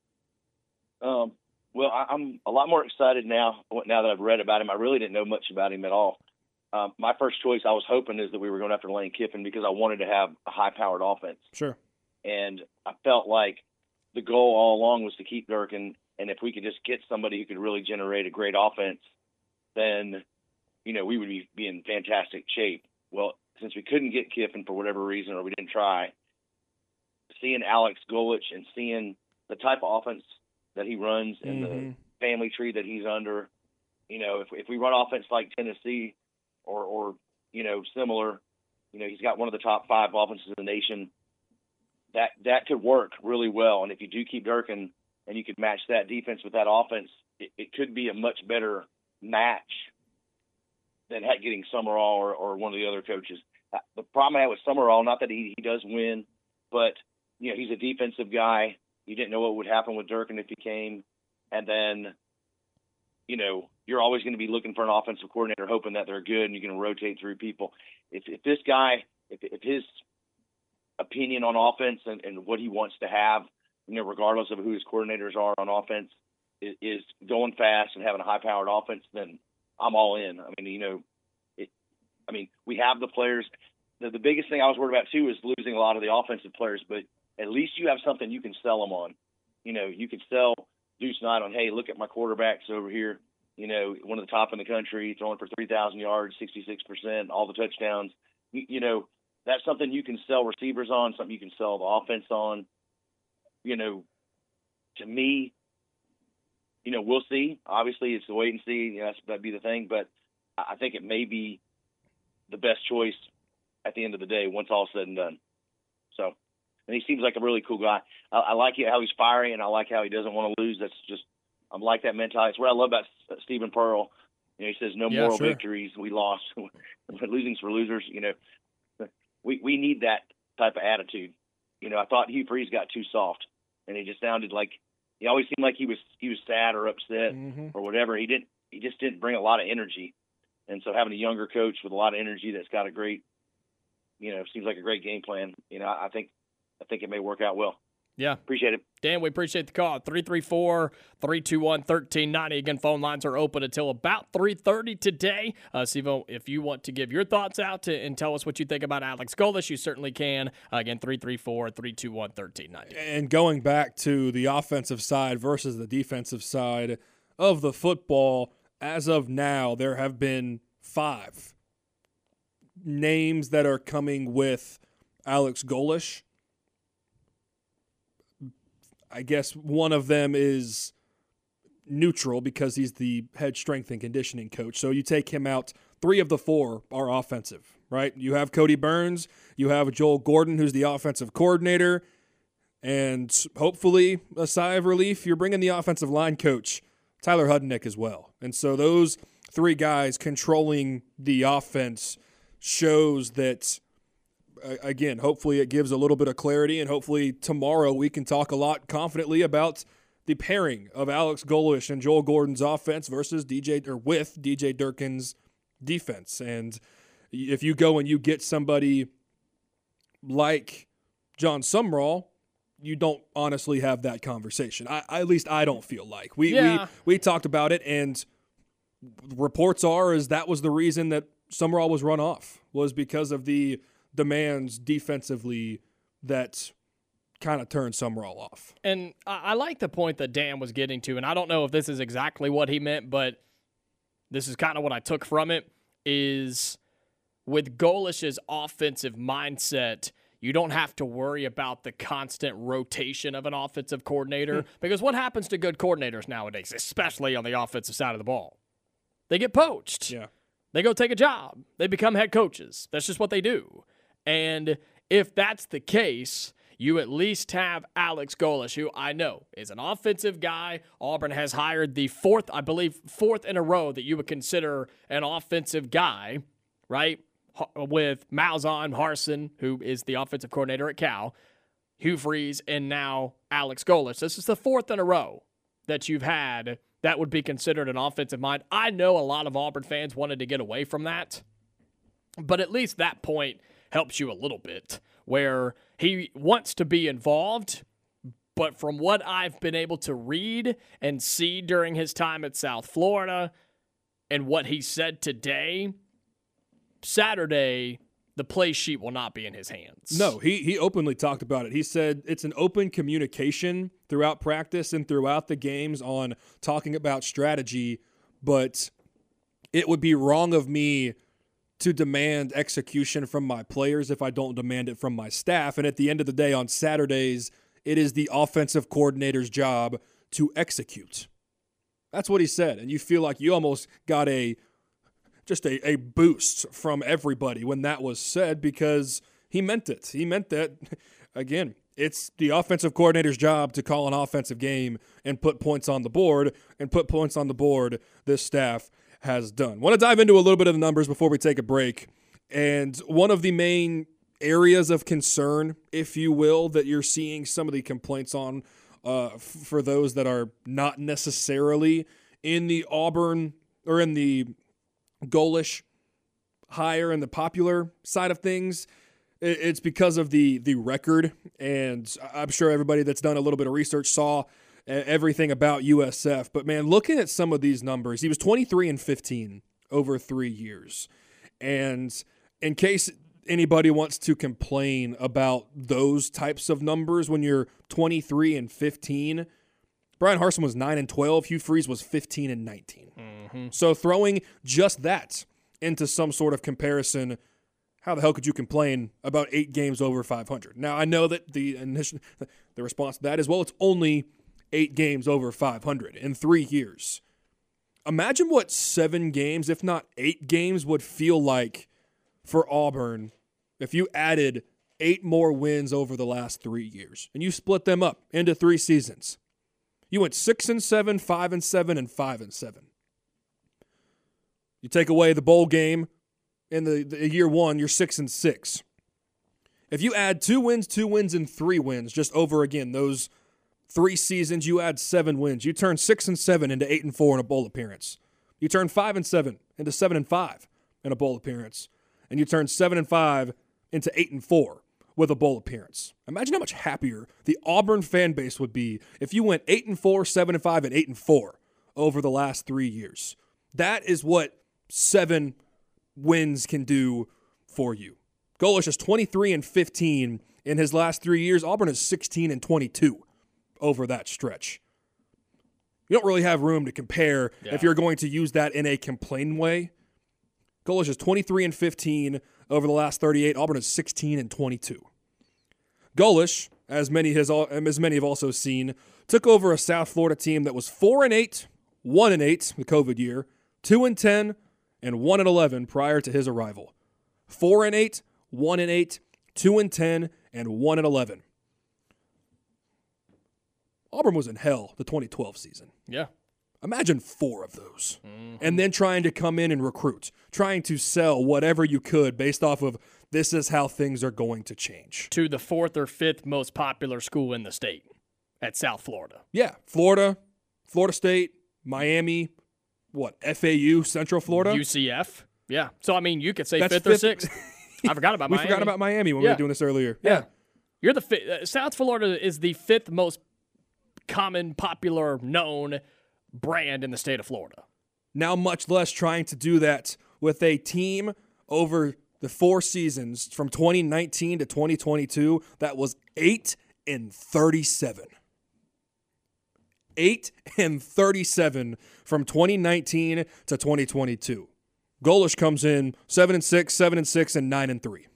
Um, well, I, I'm a lot more excited now, now that I've read about him. I really didn't know much about him at all. Um, my first choice, I was hoping, is that we were going after Lane Kiffin because I wanted to have a high-powered offense. Sure. And I felt like the goal all along was to keep Durkin, and if we could just get somebody who could really generate a great offense, then, you know, we would be, be in fantastic shape. Well, since we couldn't get Kiffin for whatever reason or we didn't try, seeing Alex Golesh and seeing the type of offense that he runs and mm-hmm. the family tree that he's under, you know, if, if we run offense like Tennessee – Or, or, you know, similar, you know, he's got one of the top five offenses in the nation. That that could work really well. And if you do keep Durkin and you could match that defense with that offense, it, it could be a much better match than getting Summerall or, or one of the other coaches. The problem I had with Summerall, not that he, he does win, but, you know, he's a defensive guy. You didn't know what would happen with Durkin if he came. And then, you know, you're always going to be looking for an offensive coordinator, hoping that they're good and you can rotate through people. If, if this guy, if, if his opinion on offense and, and what he wants to have, you know, regardless of who his coordinators are on offense, is, is going fast and having a high-powered offense, then I'm all in. I mean, you know, it, I mean, we have the players. The, the biggest thing I was worried about, too, is losing a lot of the offensive players, but at least you have something you can sell them on. You know, you could sell Deuce Knight on, hey, look at my quarterbacks over here. You know, one of the top in the country, throwing for three thousand yards, sixty-six percent, all the touchdowns. You, you know, that's something you can sell receivers on, something you can sell the offense on. You know, to me, you know, we'll see. Obviously, it's the wait and see. You know, that's, that'd be the thing. But I think it may be the best choice at the end of the day once all's said and done. So, and he seems like a really cool guy. I, I like how he's fiery, and I like how he doesn't want to lose. That's just – I'm like that mentality. It's what I love about Stephen Pearl. You know, he says, no yeah, moral sure. victories. We lost. Losing's for losers. You know, we, we need that type of attitude. You know, I thought Hugh Freeze got too soft, and he just sounded like he always seemed like he was he was sad or upset mm-hmm. or whatever. He didn't. He just didn't bring a lot of energy. And so having a younger coach with a lot of energy that's got a great, you know, seems like a great game plan. You know, I think I think it may work out well. Yeah. Appreciate it. Dan, we appreciate the call. three three four, three two one, one three nine zero. Again, phone lines are open until about three thirty today. Uh, Sivo, if you want to give your thoughts out to, and tell us what you think about Alex Golesh, you certainly can. Uh, again, three three four, three two one, one three nine zero. And going back to the offensive side versus the defensive side of the football, as of now, there have been five names that are coming with Alex Golesh. I guess one of them is neutral because he's the head strength and conditioning coach. So you take him out. Three of the four are offensive, right? You have Cody Burns. You have Joel Gordon, who's the offensive coordinator. And hopefully, a sigh of relief, you're bringing the offensive line coach, Tyler Hudnick, as well. And so those three guys controlling the offense shows that, again, hopefully it gives a little bit of clarity, and hopefully tomorrow we can talk a lot confidently about the pairing of Alex Golesh and Joel Gordon's offense versus D J or with D J Durkin's defense. And if you go and you get somebody like John Summerall, you don't honestly have that conversation. I, at least I don't feel like we yeah. we we talked about it, and reports are is that was the reason that Summerall was run off was because of the demands defensively that kind of turned Summerall off. And I, I like the point that Dan was getting to, and I don't know if this is exactly what he meant, but this is kind of what I took from it, is with Golish's offensive mindset, you don't have to worry about the constant rotation of an offensive coordinator because what happens to good coordinators nowadays, especially on the offensive side of the ball? They get poached. Yeah. They go take a job. They become head coaches. That's just what they do. And if that's the case, you at least have Alex Golesh, who I know is an offensive guy. Auburn has hired the fourth, I believe, fourth in a row that you would consider an offensive guy, right? With Malzahn Harsin, who is the offensive coordinator at Cal, Hugh Freeze, and now Alex Golesh. This is the fourth in a row that you've had that would be considered an offensive mind. I know a lot of Auburn fans wanted to get away from that, but at least that point helps you a little bit, where he wants to be involved, but from what I've been able to read and see during his time at South Florida and what he said today, Saturday, the play sheet will not be in his hands. No, he he openly talked about it. He said it's an open communication throughout practice and throughout the games on talking about strategy, but it would be wrong of me to demand execution from my players if I don't demand it from my staff. And at the end of the day, on Saturdays, it is the offensive coordinator's job to execute. That's what he said. And you feel like you almost got a just a, a boost from everybody when that was said because he meant it. He meant that, again, it's the offensive coordinator's job to call an offensive game and put points on the board, and put points on the board this staff has done. Want to dive into a little bit of the numbers before we take a break. And one of the main areas of concern, if you will, that you're seeing some of the complaints on uh, f- for those that are not necessarily in the Auburn or in the Golesh hire and the popular side of things, it's because of the the record. And I'm sure everybody that's done a little bit of research saw everything about U S F. But, man, looking at some of these numbers, he was twenty-three and fifteen over three years. And in case anybody wants to complain about those types of numbers when you're twenty-three and fifteen, Brian Harsin was nine and twelve. Hugh Freeze was fifteen and nineteen. Mm-hmm. So throwing just that into some sort of comparison, how the hell could you complain about eight games over five hundred? Now, I know that the initial, the response to that is, well, it's only eight games over five hundred in three years. Imagine what seven games, if not eight games, would feel like for Auburn if you added eight more wins over the last three years and you split them up into three seasons. You went six and seven, five and seven, and five and seven. You take away the bowl game in the, the year one, you're six and six. If you add two wins, two wins, and three wins, just over again those three seasons, you add seven wins. You turn six and seven into eight and four in a bowl appearance. You turn five and seven into seven and five in a bowl appearance, and you turn seven and five into eight and four with a bowl appearance. Imagine how much happier the Auburn fan base would be if you went eight and four, seven and five, and eight and four over the last three years. That is what seven wins can do for you. Golesh is twenty-three and fifteen in his last three years. Auburn is sixteen and twenty-two over that stretch. You don't really have room to compare yeah. if you're going to use that in a complain way. Golesh is twenty-three and fifteen over the last thirty-eight. Auburn is sixteen and twenty-two. Golesh, as many has as many have also seen, took over a South Florida team that was four and eight, one and eight the COVID year, two and ten, and one and eleven prior to his arrival. Four and eight, one and eight, two and ten, and one and eleven. Auburn was in hell the twenty twelve season. Yeah. Imagine four of those. Mm-hmm. And then trying to come in and recruit, trying to sell whatever you could based off of this is how things are going to change. To the fourth or fifth most popular school in the state at South Florida. Yeah. Florida, Florida State, Miami, what, F A U, Central Florida? U C F. Yeah. So, I mean, you could say That's fifth, fifth or sixth. I forgot about we Miami. We forgot about Miami when yeah. we were doing this earlier. Yeah. yeah. You're the fi- uh, South Florida is the fifth most common, popular, known brand in the state of Florida. Now much less trying to do that with a team over the four seasons from twenty nineteen to twenty twenty-two that was eight and thirty-seven. eight and thirty-seven from twenty nineteen to twenty twenty-two. Golesh comes in seven and six, seven and six, and nine and three.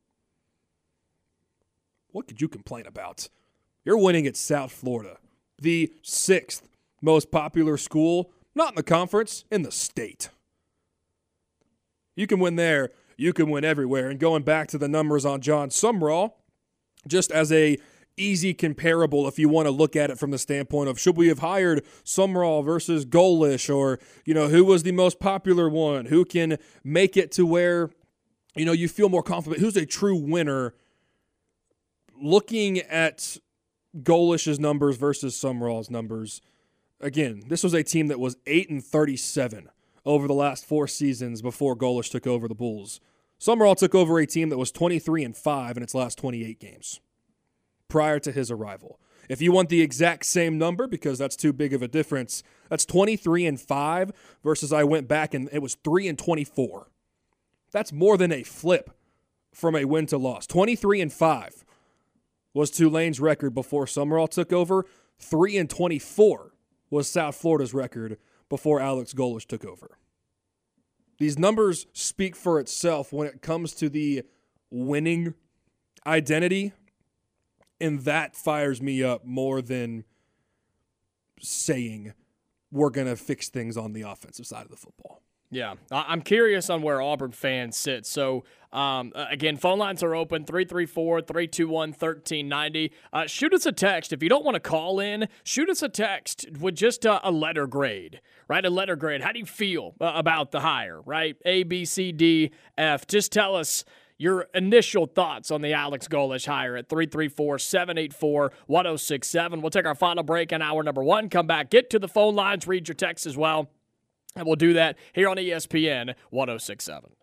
What could you complain about? You're winning at South Florida, the sixth most popular school, not in the conference, in the state. You can win there, you can win everywhere. And going back to the numbers on Jon Sumrall, just as a easy comparable if you want to look at it from the standpoint of should we have hired Sumrall versus Golesh, or, you know, who was the most popular one? Who can make it to where, you know, you feel more confident? Who's a true winner? Looking at Golesh's numbers versus Sumrall's numbers, again, this was a team that was eight and thirty-seven over the last four seasons before Golesh took over the Bulls. Sumrall took over a team that was twenty-three and five in its last twenty-eight games prior to his arrival. If you want the exact same number, because that's too big of a difference, that's twenty-three and five versus I went back and it was three and twenty-four. That's more than a flip from a win to loss. twenty-three and five was Tulane's record before Sumrall took over. three and twenty-four was South Florida's record before Alex Golesh took over. These numbers speak for itself when it comes to the winning identity, and that fires me up more than saying we're going to fix things on the offensive side of the football. Yeah, I'm curious on where Auburn fans sit. So, um, again, phone lines are open, three three four, three two one, one three nine zero. Uh, shoot us a text. If you don't want to call in, shoot us a text with just a, a letter grade, right? A letter grade. How do you feel uh, about the hire, right? A, B, C, D, F. Just tell us your initial thoughts on the Alex Golesh hire at three three four, seven eight four, one oh six seven. We'll take our final break in hour number one, come back, get to the phone lines, read your texts as well. And we'll do that here on E S P N ten sixty-seven.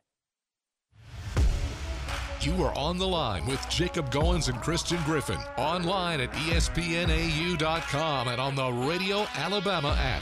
You are on the line with Jacob Goins and Christian Griffin. Online at E S P N A U dot com and on the Radio Alabama app.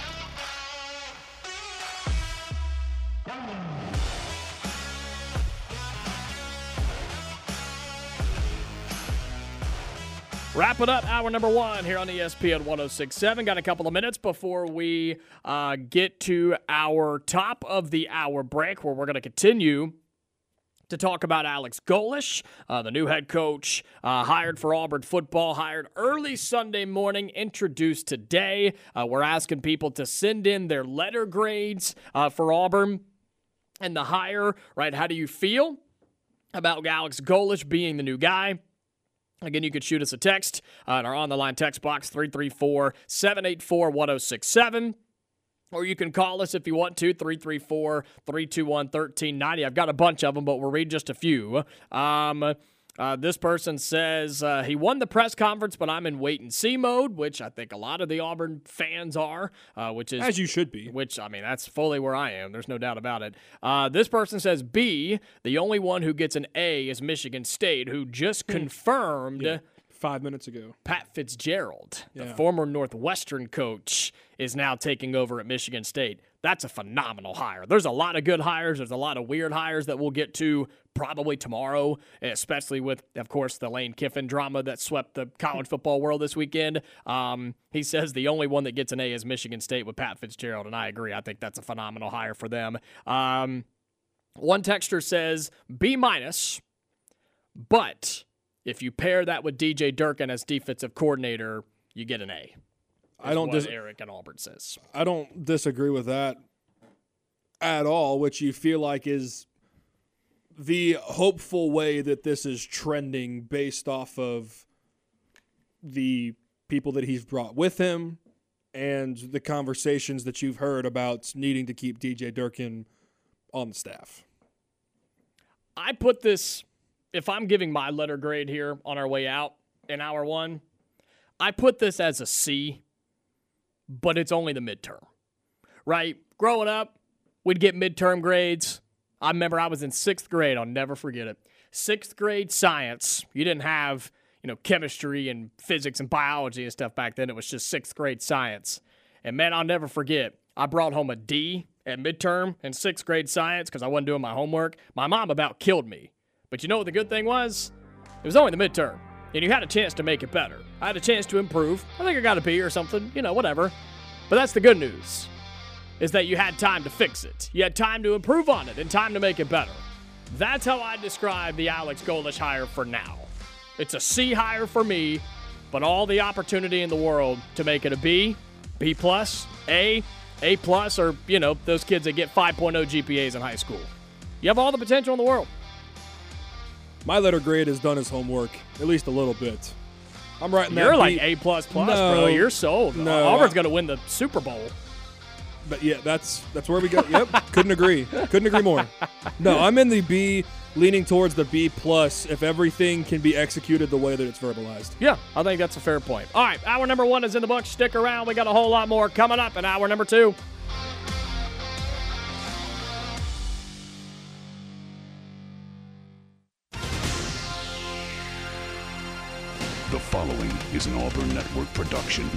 Wrapping up hour number one here on E S P N ten sixty-seven. Got a couple of minutes before we uh, get to our top of the hour break, where we're going to continue to talk about Alex Golesh, uh, the new head coach, uh, hired for Auburn football, hired early Sunday morning, introduced today. Uh, we're asking people to send in their letter grades uh, for Auburn and the hire, right? How do you feel about Alex Golesh being the new guy? Again, you could shoot us a text uh, in our on-the-line text box, three three four, seven eight four, one oh six seven. Or you can call us if you want to, three three four, three two one, one three nine zero. I've got a bunch of them, but we'll read just a few. Um, uh, this person says, uh, he won the press conference, but I'm in wait-and-see mode, which I think a lot of the Auburn fans are. Uh, which is As you should be. Which, I mean, that's fully where I am. There's no doubt about it. Uh, this person says, B, the only one who gets an A is Michigan State, who just confirmed Yeah. Five minutes ago. Pat Fitzgerald, the Yeah. former Northwestern coach, is now taking over at Michigan State. That's a phenomenal hire. There's a lot of good hires. There's a lot of weird hires that we'll get to probably tomorrow, especially with, of course, the Lane Kiffin drama that swept the college football world this weekend. Um, he says the only one that gets an A is Michigan State with Pat Fitzgerald, and I agree. I think that's a phenomenal hire for them. Um, one texter says B minus, but if you pair that with D J Durkin as defensive coordinator, you get an A. I don't what dis- Eric and Auburn says. I don't disagree with that at all, which you feel like is the hopeful way that this is trending based off of the people that he's brought with him and the conversations that you've heard about needing to keep D J Durkin on the staff. I put this, if I'm giving my letter grade here on our way out in hour one, I put this as a C, but it's only the midterm, right? Growing up, we'd get midterm grades. I remember I was in sixth grade. I'll never forget it. Sixth grade science. You didn't have, you know, chemistry and physics and biology and stuff back then. It was just sixth grade science. And, man, I'll never forget. I brought home a D at midterm in sixth grade science because I wasn't doing my homework, my mom about killed me. But you know what the good thing was? It was only the midterm, and you had a chance to make it better. I had a chance to improve. I think I got a B or something, you know, whatever. But that's the good news, is that you had time to fix it. You had time to improve on it and time to make it better. That's how I describe the Alex Golesh hire for now. It's a C hire for me, but all the opportunity in the world to make it a B, B plus, A, A plus, or, you know, those kids that get five point oh G P As in high school. You have all the potential in the world. My letter grade has done his homework, at least a little bit. I'm writing that. You're like B. A plus plus, No. bro. You're sold. No. Auburn's going to win the Super Bowl. But yeah, that's that's where we go. Yep, couldn't agree. Couldn't agree more. No, I'm in the B, leaning towards the B plus if everything can be executed the way that it's verbalized. Yeah, I think that's a fair point. All right, hour number one is in the books. Stick around. We got a whole lot more coming up in hour number two. The following is an Auburn Network production.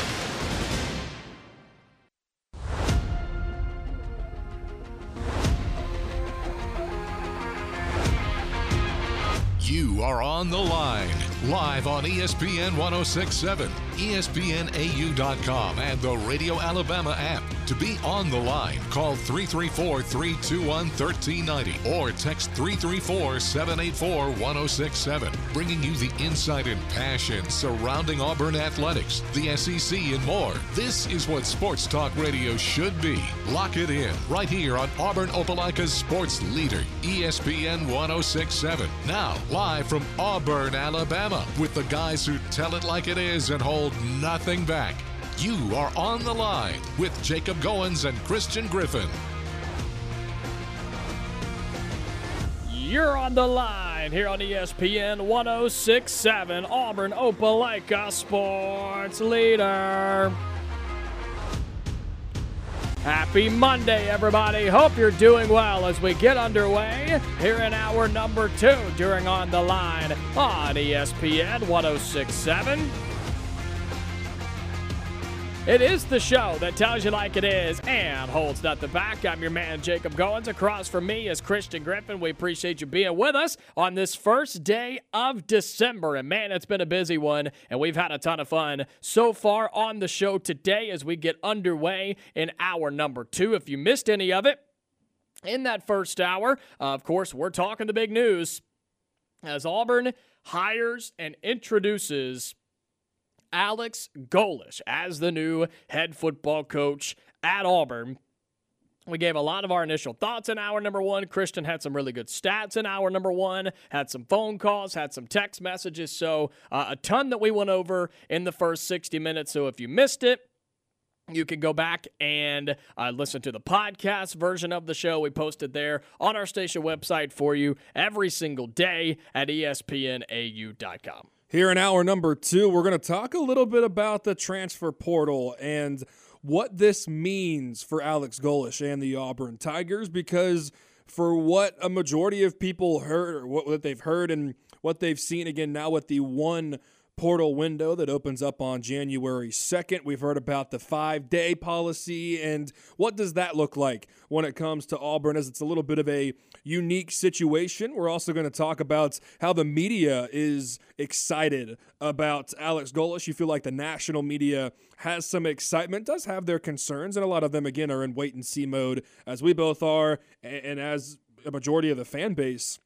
You are on the line, live on E S P N one oh six point seven, E S P N A U dot com, and the Radio Alabama app. To be on the line, call three three four, three two one, one three nine zero or text three three four, seven eight four, one oh six seven, bringing you the insight and passion surrounding Auburn athletics, the S E C, and more. This is what sports talk radio should be. Lock it in right here on Auburn Opelika's sports leader, E S P N one oh six point seven. Now, live from Auburn, Alabama, with the guys who tell it like it is and hold nothing back. You are on the line with Jacob Goins and Christian Griffin. You're on the line here on E S P N one oh six point seven, Auburn Opelika sports leader. Happy Monday, everybody. Hope you're doing well as we get underway here in hour number two during On the Line on E S P N one oh six point seven. It is the show that tells you like it is and holds nothing back. I'm your man, Jacob Goins. Across from me is Christian Griffin. We appreciate you being with us on this first day of December. And man, it's been a busy one, and we've had a ton of fun so far on the show today as we get underway in hour number two. If you missed any of it in that first hour, uh, of course, we're talking the big news as Auburn hires and introduces Alex Golesh as the new head football coach at Auburn. We gave a lot of our initial thoughts in hour number one. Christian had some really good stats in hour number one, had some phone calls, had some text messages. So uh, a ton that we went over in the first sixty minutes. So if you missed it, you can go back and uh, listen to the podcast version of the show. We posted there on our station website for you every single day at E S P N A U dot com. Here in hour number two, we're going to talk a little bit about the transfer portal and what this means for Alex Golesh and the Auburn Tigers, because for what a majority of people heard, or what they've heard and what they've seen again now with the one portal window that opens up on January second. We've heard about the five-day policy, and what does that look like when it comes to Auburn, as it's a little bit of a unique situation. We're also going to talk about how the media is excited about Alex Golesh. You feel like the national media has some excitement, does have their concerns, and a lot of them, again, are in wait-and-see mode, as we both are, and as a majority of the fan base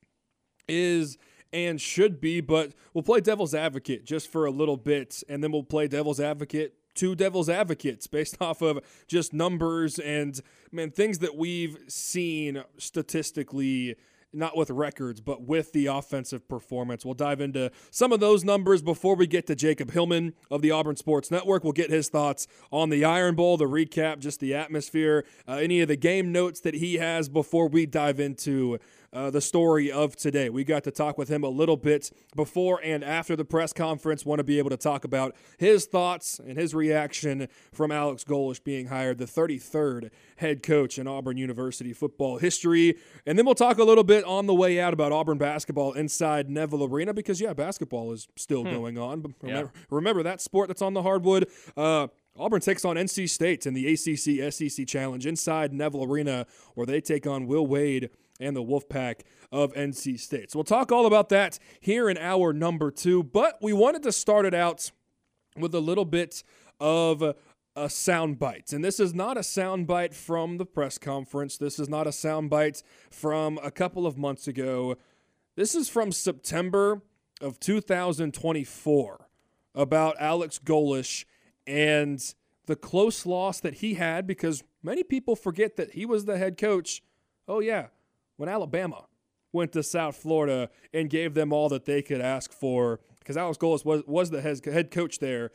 is and should be. But we'll play devil's advocate just for a little bit, and then we'll play devil's advocate to devil's advocates based off of just numbers and, man, things that we've seen statistically, not with records, but with the offensive performance. We'll dive into some of those numbers before we get to Jacob Hillman of the Auburn Sports Network. We'll get his thoughts on the Iron Bowl, the recap, just the atmosphere, uh, any of the game notes that he has before we dive into Uh, the story of today. We got to talk with him a little bit before and after the press conference. Want to be able to talk about his thoughts and his reaction from Alex Golesh being hired, the thirty-third head coach in Auburn University football history. And then we'll talk a little bit on the way out about Auburn basketball inside Neville Arena, because, yeah, basketball is still hmm. going on. But remember, yeah. remember that sport that's on the hardwood. Uh, Auburn takes on N C State in the A C C S E C Challenge inside Neville Arena, where they take on Will Wade and the Wolfpack of N C State. So we'll talk all about that here in hour number two, but we wanted to start it out with a little bit of a soundbite. And this is not a soundbite from the press conference. This is not a soundbite from a couple of months ago. This is from September of two thousand twenty-four about Alex Golesh and the close loss that he had, because many people forget that he was the head coach. Oh, yeah, when Alabama went to South Florida and gave them all that they could ask for, because Alex Golesh was, was the head coach there.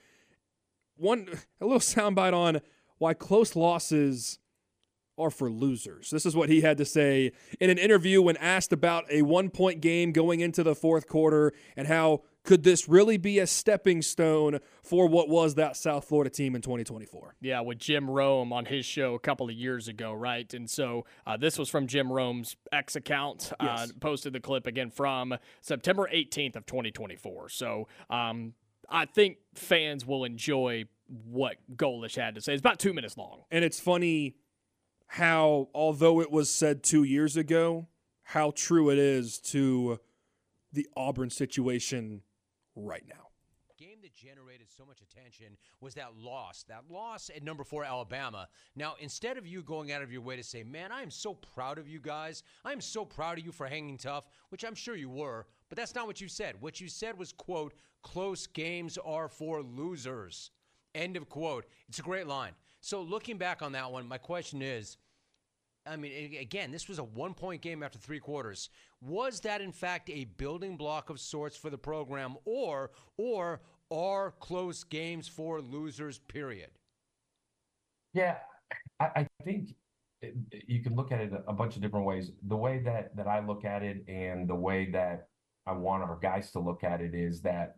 One a little soundbite on why close losses are for losers. This is what he had to say in an interview when asked about a one-point game going into the fourth quarter and how could this really be a stepping stone for what was that South Florida team in twenty twenty-four? Yeah, with Jim Rome on his show a couple of years ago, right? And so uh, this was from Jim Rome's X account. Yes. Uh, posted the clip again from September eighteenth of twenty twenty-four. So um, I think fans will enjoy what Golesh had to say. It's about two minutes long. And it's funny how, although it was said two years ago, how true it is to the Auburn situation right now. Game that generated so much attention was that loss. That loss at number four, Alabama. Now, instead of you going out of your way to say, man, I am so proud of you guys. I am so proud of you for hanging tough, which I'm sure you were, but that's not what you said. What you said was, quote, close games are for losers. End of quote. It's a great line. So looking back on that one, my question is, I mean, again, this was a one-point game after three quarters. Was that, in fact, a building block of sorts for the program, or or are close games for losers, period? Yeah, I, I think it, you can look at it a bunch of different ways. The way that, that I look at it and the way that I want our guys to look at it is that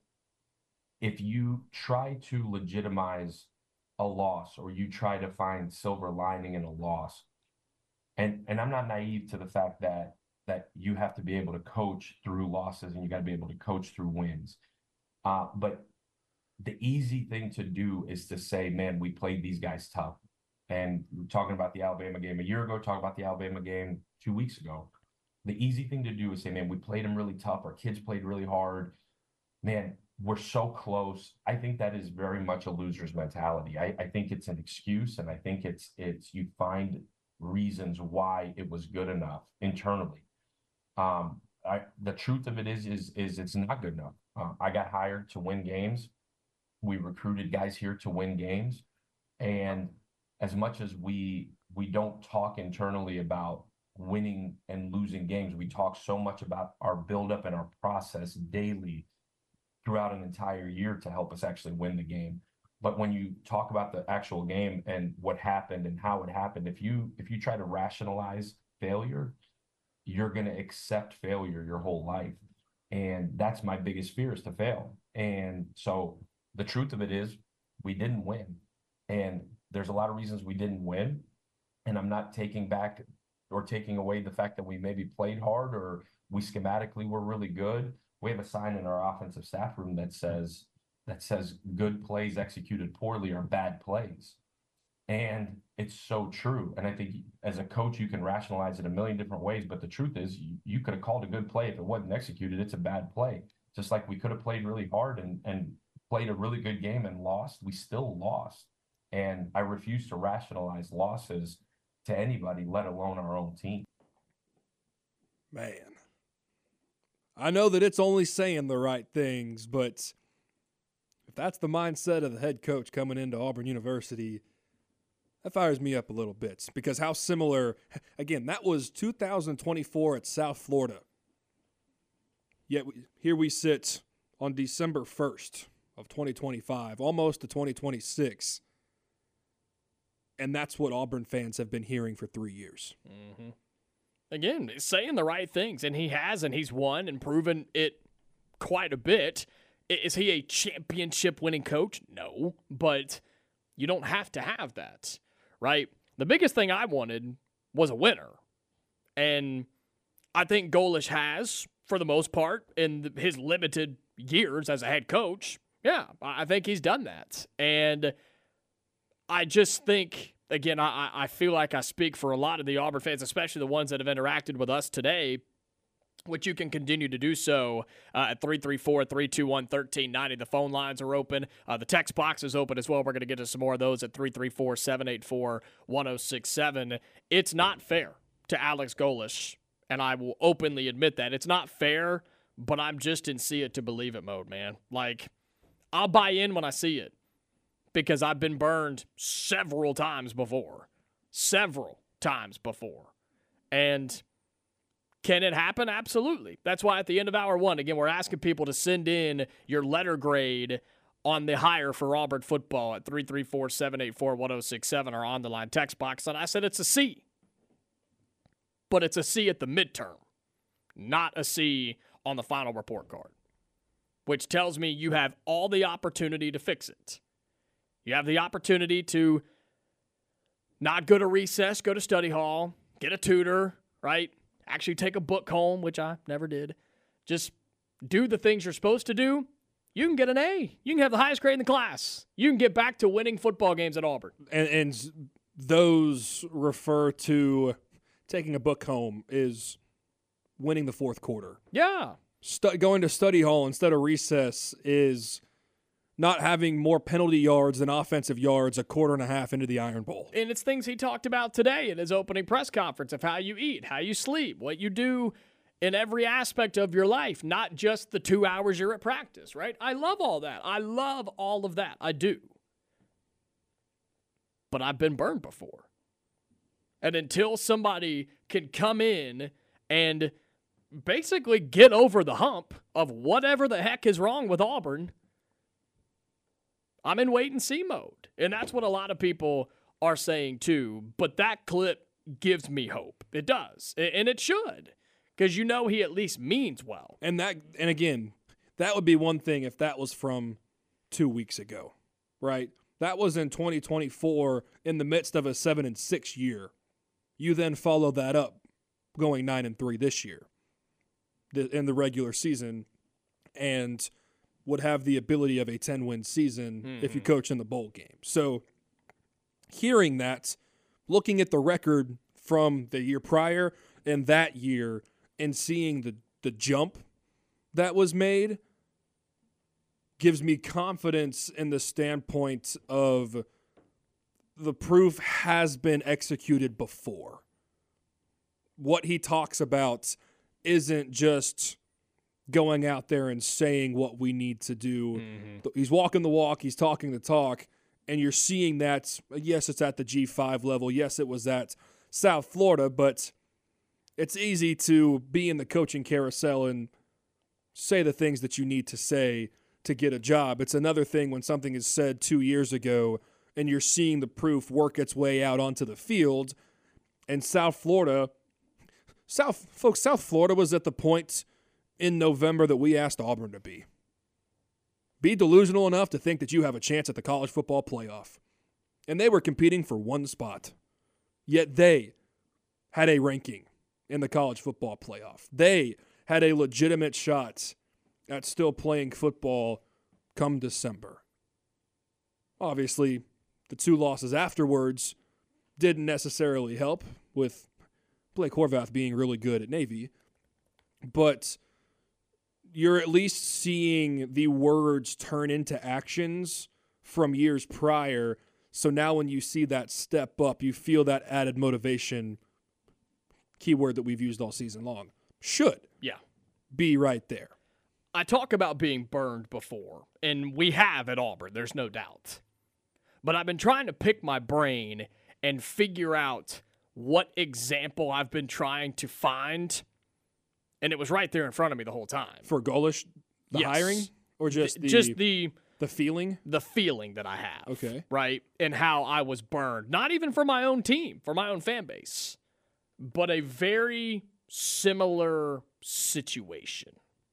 if you try to legitimize a loss or you try to find silver lining in a loss, And and I'm not naive to the fact that that you have to be able to coach through losses and you got to be able to coach through wins. Uh, but the easy thing to do is to say, man, we played these guys tough. And we're talking about the Alabama game a year ago, talking about the Alabama game two weeks ago. The easy thing to do is say, man, we played them really tough. Our kids played really hard. Man, we're so close. I think that is very much a loser's mentality. I, I think it's an excuse, and I think it's it's you find reasons why it was good enough internally. Um, I, the truth of it is, is, is it's not good enough. Uh, I got hired to win games. We recruited guys here to win games. And as much as we, we don't talk internally about winning and losing games, we talk so much about our buildup and our process daily throughout an entire year to help us actually win the game. But when you talk about the actual game and what happened and how it happened, if you if you try to rationalize failure, you're going to accept failure your whole life. And that's my biggest fear, is to fail. And so the truth of it is we didn't win. And there's a lot of reasons we didn't win. And I'm not taking back or taking away the fact that we maybe played hard or we schematically were really good. We have a sign in our offensive staff room that says, that says good plays executed poorly are bad plays. And it's so true. And I think as a coach, you can rationalize it a million different ways. But the truth is you, you could have called a good play. If it wasn't executed, it's a bad play. Just like we could have played really hard and, and played a really good game and lost, we still lost. And I refuse to rationalize losses to anybody, let alone our own team. Man, I know that it's only saying the right things, but if that's the mindset of the head coach coming into Auburn University, that fires me up a little bit, because how similar, again, that was two thousand twenty-four at South Florida. Yet we, here we sit on December first of twenty twenty-five, almost to twenty twenty-six, and that's what Auburn fans have been hearing for three years. Mm-hmm. Again, saying the right things, and he has, and he's won and proven it quite a bit. Is he a championship-winning coach? No, but you don't have to have that, right? The biggest thing I wanted was a winner, and I think Golesh has, for the most part, in his limited years as a head coach. Yeah, I think he's done that, and I just think, again, I, I feel like I speak for a lot of the Auburn fans, especially the ones that have interacted with us today, which you can continue to do so uh, at three three four, three two one, one three nine zero. The phone lines are open. Uh, the text box is open as well. We're going to get to some more of those at three three four, seven eight four, one oh six seven. It's not fair to Alex Golesh, and I will openly admit that. It's not fair, but I'm just in see it to believe it mode, man. Like, I'll buy in when I see it because I've been burned several times before. Several times before. And can it happen? Absolutely. That's why at the end of hour one, again, we're asking people to send in your letter grade on the hire for Auburn football at three three four, seven eight four, one oh six seven or on the line text box. And I said it's a C. But it's a C at the midterm, not a C on the final report card, which tells me you have all the opportunity to fix it. You have the opportunity to not go to recess, go to study hall, get a tutor, right? Actually take a book home, which I never did. Just do the things you're supposed to do. You can get an A. You can have the highest grade in the class. You can get back to winning football games at Auburn. And, and those refer to taking a book home is winning the fourth quarter. Yeah. Stu- going to study hall instead of recess is not having more penalty yards than offensive yards a quarter and a half into the Iron Bowl. And it's things he talked about today in his opening press conference of how you eat, how you sleep, what you do in every aspect of your life, not just the two hours you're at practice, right? I love all that. I love all of that. I do. But I've been burned before. And until somebody can come in and basically get over the hump of whatever the heck is wrong with Auburn, I'm in wait-and-see mode. And that's what a lot of people are saying too. But that clip gives me hope. It does. And it should. Because you know he at least means well. And that, and again, that would be one thing if that was from two weeks ago, right? That was in twenty twenty-four in the midst of a seven and six year. You then follow that up going nine and three this year in the regular season and would have the ability of a ten-win season mm-hmm. if you coach in the bowl game. So hearing that, looking at the record from the year prior and that year and seeing the, the jump that was made gives me confidence in the standpoint of the proof has been executed before. What he talks about isn't just going out there and saying what we need to do. Mm-hmm. He's walking the walk, he's talking the talk, and you're seeing that, yes, it's at the G five level. Yes, it was at South Florida, but it's easy to be in the coaching carousel and say the things that you need to say to get a job. It's another thing when something is said two years ago and you're seeing the proof work its way out onto the field. And South Florida, South folks, South Florida was at the point in November that we asked Auburn to be. Be delusional enough to think that you have a chance at the college football playoff. And they were competing for one spot. Yet they had a ranking in the college football playoff. They had a legitimate shot at still playing football come December. Obviously, the two losses afterwards didn't necessarily help, with Blake Horvath being really good at Navy. But you're at least seeing the words turn into actions from years prior. So now when you see that step up, you feel that added motivation, keyword that we've used all season long, should yeah. be right there. I talk about being burned before, and we have at Auburn, there's no doubt. But I've been trying to pick my brain and figure out what example I've been trying to find, and it was right there in front of me the whole time. For Golesh, the yes. hiring, or just the just the the feeling, the feeling that I have. Okay, right, and how I was burned, not even for my own team, for my own fan base, but a very similar situation.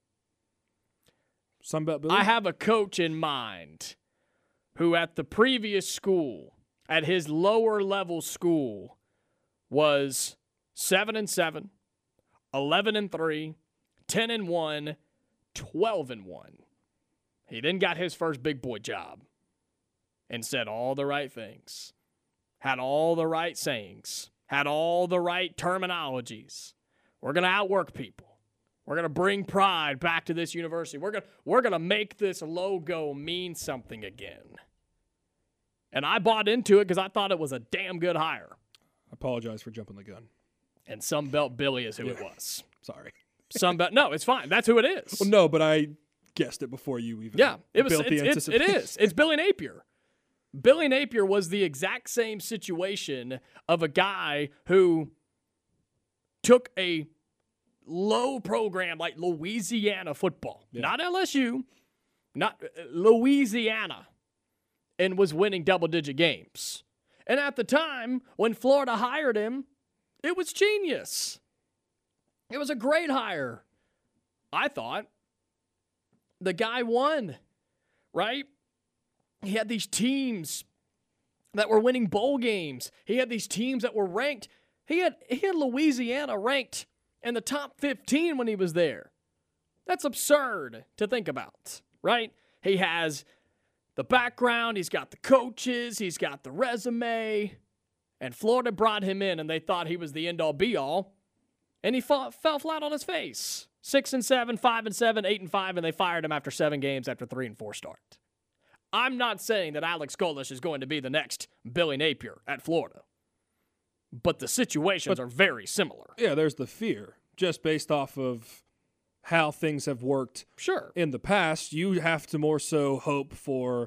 Sunbelt Billy? I have a coach in mind who at the previous school, at his lower level school, was seven and seven, eleven and three, ten and one, twelve and one. He then got his first big boy job. and said all the right things, had all the right sayings, had all the right terminologies. We're going to outwork people. We're going to bring pride back to this university. We're going we're going to make this logo mean something again. And I bought into it because I thought it was a damn good hire. I apologize for jumping the gun. And Sunbelt Billy is who Yeah. it was. Sorry. Sunbelt, no, it's fine. That's who it is. Well, no, but I guessed it before you even Yeah, it was. built the It's, it's, it anticipation. is. It's Billy Napier. Billy Napier was the exact same situation of a guy who took a low program like Louisiana football, Yeah. not L S U, not uh, Louisiana, and was winning double-digit games. And at the time, when Florida hired him, it was genius. It was a great hire, I thought. The guy won, right? He had these teams that were winning bowl games. He had these teams that were ranked. He had he had Louisiana ranked in the top fifteen when he was there. That's absurd to think about, right? He has the background, he's got the coaches, he's got the resume, and Florida brought him in and they thought he was the end-all be-all, and he fought, fell flat on his face. Six and seven, five and seven, eight and five, and they fired him after seven games after three and four start. I'm not saying that Alex Golesh is going to be the next Billy Napier at Florida, but the situations But- are very similar. Yeah, there's the fear. Just based off of how things have worked Sure. in the past, you have to more so hope for,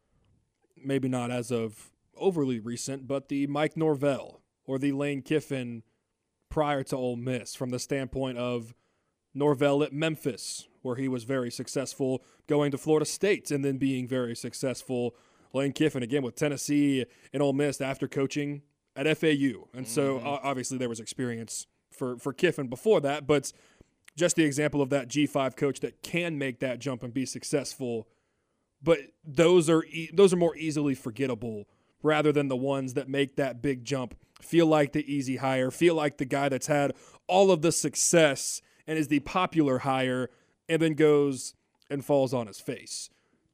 maybe not as of overly recent, but the Mike Norvell or the Lane Kiffin prior to Ole Miss, from the standpoint of Norvell at Memphis, where he was very successful, going to Florida State and then being very successful. Lane Kiffin, again, with Tennessee and Ole Miss after coaching at F A U. And so, uh, obviously, there was experience for, for Kiffin before that, but just the example of that G five coach that can make that jump and be successful. But those are e- those are more easily forgettable rather than the ones that make that big jump feel like the easy hire, feel like the guy that's had all of the success and is the popular hire and then goes and falls on his face.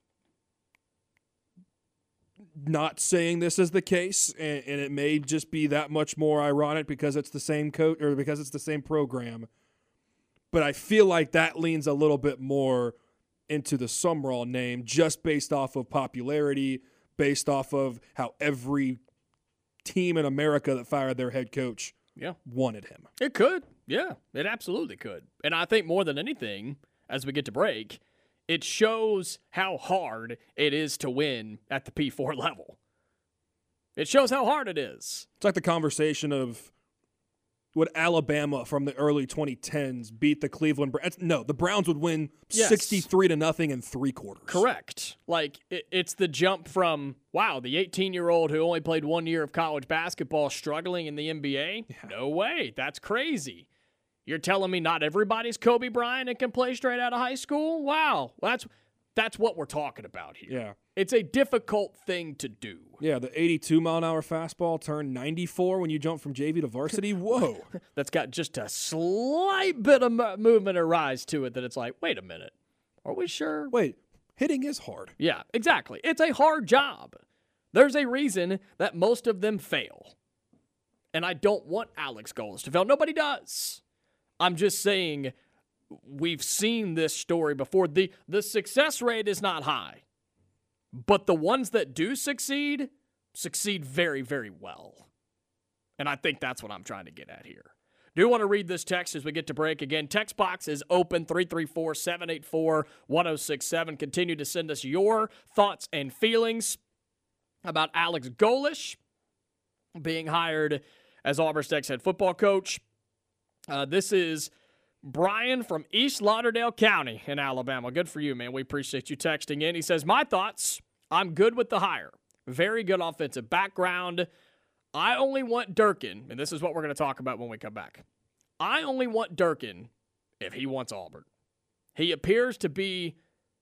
Not saying this is the case, and, and it may just be that much more ironic because it's the same coach or because it's the same program. But I feel like that leans a little bit more into the Sumrall name just based off of popularity, based off of how every team in America that fired their head coach Yeah. wanted him. It could. Yeah, it absolutely could. And I think more than anything, as we get to break, it shows how hard it is to win at the P four level. It shows how hard it is. It's like the conversation of would Alabama from the early twenty tens beat the Cleveland Browns? No, the Browns would win Yes. sixty-three to nothing in three quarters. Correct. Like, it, it's the jump from, wow, the eighteen-year-old who only played one year of college basketball struggling in the N B A? No way. That's crazy. You're telling me not everybody's Kobe Bryant and can play straight out of high school? Wow. That's that's what we're talking about here. Yeah. It's a difficult thing to do. Yeah, the eighty-two mile an hour fastball turned ninety-four when you jump from J V to varsity. Whoa. That's got just a slight bit of mo- movement or rise to it that it's like, wait a minute. Are we sure? Wait, hitting is hard. Yeah, exactly. It's a hard job. There's a reason that most of them fail. And I don't want Alex Golesh to fail. Nobody does. I'm just saying we've seen this story before. The the success rate is not high. But the ones that do succeed, succeed very, very well. And I think that's what I'm trying to get at here. Do want to read this text as we get to break. Again, text box is open, three three four, seven eight four, one oh six seven. Continue to send us your thoughts and feelings about Alex Golesh being hired as Auburn's next head football coach. Uh, this is Brian from East Lauderdale County in Alabama. Good for you, man. We appreciate you texting in. He says, my thoughts, I'm good with the hire. Very good offensive background. I only want Durkin, and this is what we're going to talk about when we come back. I only want Durkin if he wants Auburn. He appears to be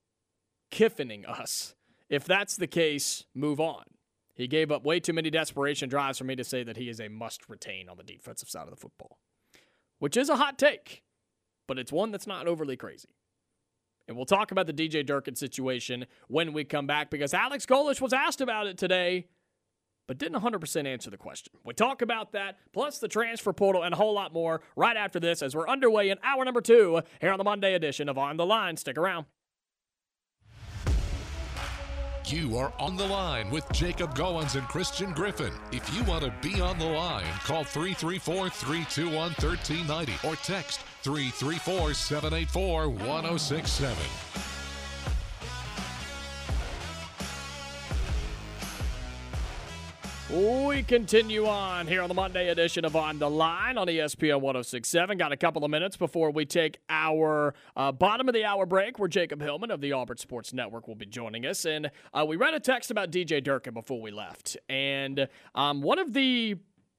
Kiffining us. If that's the case, move on. He gave up way too many desperation drives for me to say that he is a must-retain on the defensive side of the football, which is a hot take, but it's one that's not overly crazy. And we'll talk about the D J Durkin situation when we come back because Alex Golesh was asked about it today, but didn't one hundred percent answer the question. We talk about that, plus the transfer portal and a whole lot more right after this as we're underway in hour number two here on the Monday edition of On the Line. Stick around. You are on the line with Jacob Goins and Christian Griffin. If you want to be on the line, call three three four, three two one, one three nine zero or text three three four, seven eight four, one zero six seven. We continue on here on the Monday edition of On the Line on E S P N one oh six point seven. Got a couple of minutes before we take our uh, bottom of the hour break where Jacob Hillman of the Auburn Sports Network will be joining us. And uh, we read a text about D J Durkin before we left. And um, one of the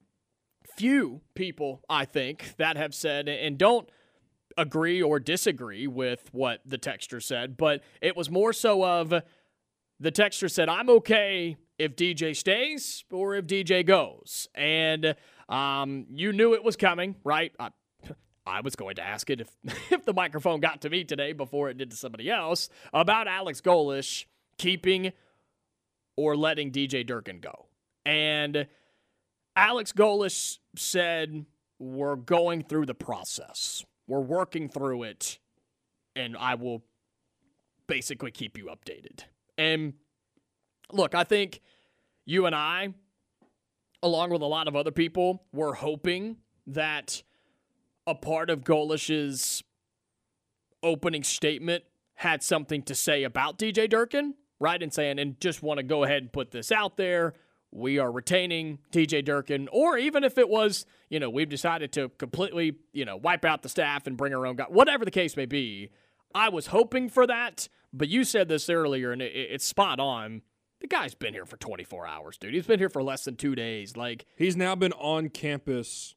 few people, I think, that have said, and don't agree or disagree with what the texter said, but it was more so of the texter said, I'm okay if D J stays or if D J goes. And um, you knew it was coming, right? I, I was going to ask it if, if the microphone got to me today before it did to somebody else about Alex Golesh keeping or letting D J Durkin go. And Alex Golesh said, we're going through the process. We're working through it, and I will basically keep you updated. And look, I think you and I, along with a lot of other people, were hoping that a part of Golesh's opening statement had something to say about D J Durkin, right? And saying, and just want to go ahead and put this out there. We are retaining D J Durkin. Or even if it was, you know, we've decided to completely, you know, wipe out the staff and bring our own guy. Whatever the case may be, I was hoping for that. But you said this earlier, and it, it's spot on. The guy's been here for twenty-four hours, dude. He's been here for less than two days. Like, he's now been on campus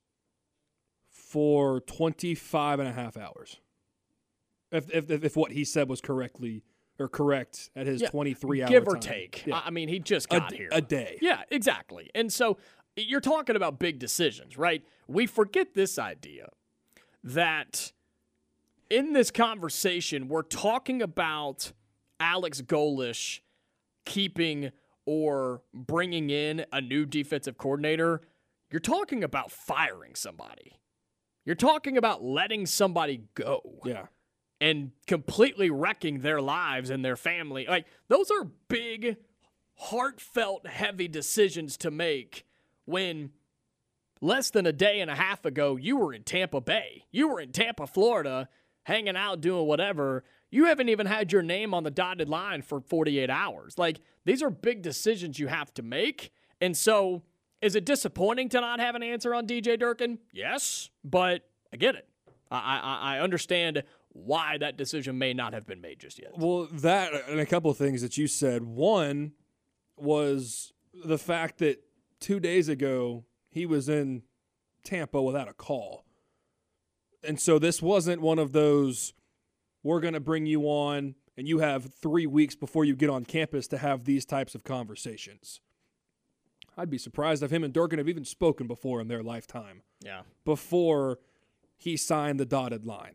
for twenty-five and a half hours. If if if what he said was correctly or correct at his yeah, twenty-three hour give or time. take. Yeah. I mean, he just got a, here. A day. Yeah, exactly. And so you're talking about big decisions, right? We forget this idea that in this conversation, we're talking about Alex Golesh keeping or bringing in a new defensive coordinator. You're talking about firing somebody. You're talking about letting somebody go. Yeah. And completely wrecking their lives and their family. Like, those are big, heartfelt, heavy decisions to make when less than a day and a half ago, you were in Tampa Bay. You were in Tampa, Florida, hanging out, doing whatever. You haven't even had your name on the dotted line for forty-eight hours. Like, these are big decisions you have to make. And so, is it disappointing to not have an answer on D J Durkin? Yes, but I get it. I, I, I understand why that decision may not have been made just yet. Well, that and a couple of things that you said. One was the fact that two days ago he was in Tampa without a call. And so this wasn't one of those, we're going to bring you on and you have three weeks before you get on campus to have these types of conversations. I'd be surprised if him and Durkin have even spoken before in their lifetime. Yeah. Before he signed the dotted line.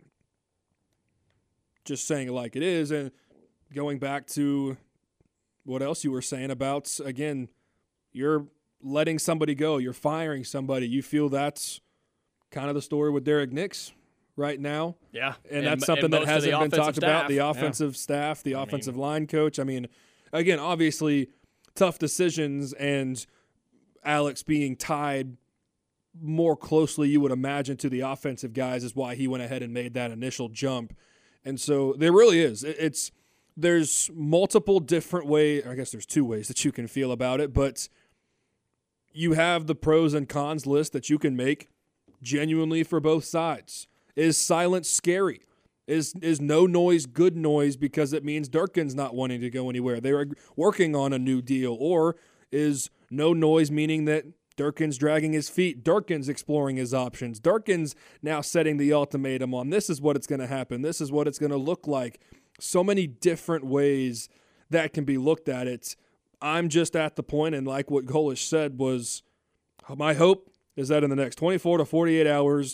Just saying it like it is, and going back to what else you were saying about, again, you're letting somebody go, you're firing somebody. You feel that's kind of the story with Derek Nix right now. Yeah. And, and that's something and that hasn't been talked staff. about. The offensive yeah. staff, the I offensive mean, line coach. I mean, again, obviously tough decisions, and Alex being tied more closely, you would imagine, to the offensive guys is why he went ahead and made that initial jump. And so there really is. It's there's multiple different ways. I guess there's two ways that you can feel about it, but you have the pros and cons list that you can make genuinely for both sides. Is silence scary? Is is no noise good noise because it means Durkin's not wanting to go anywhere? They are working on a new deal. Or is no noise meaning that Durkin's dragging his feet. Durkin's exploring his options. Durkin's now setting the ultimatum on this is what it's going to happen. This is what it's going to look like. So many different ways that can be looked at it. I'm just at the point, and like what Golesh said was, my hope is that in the next twenty-four to forty-eight hours,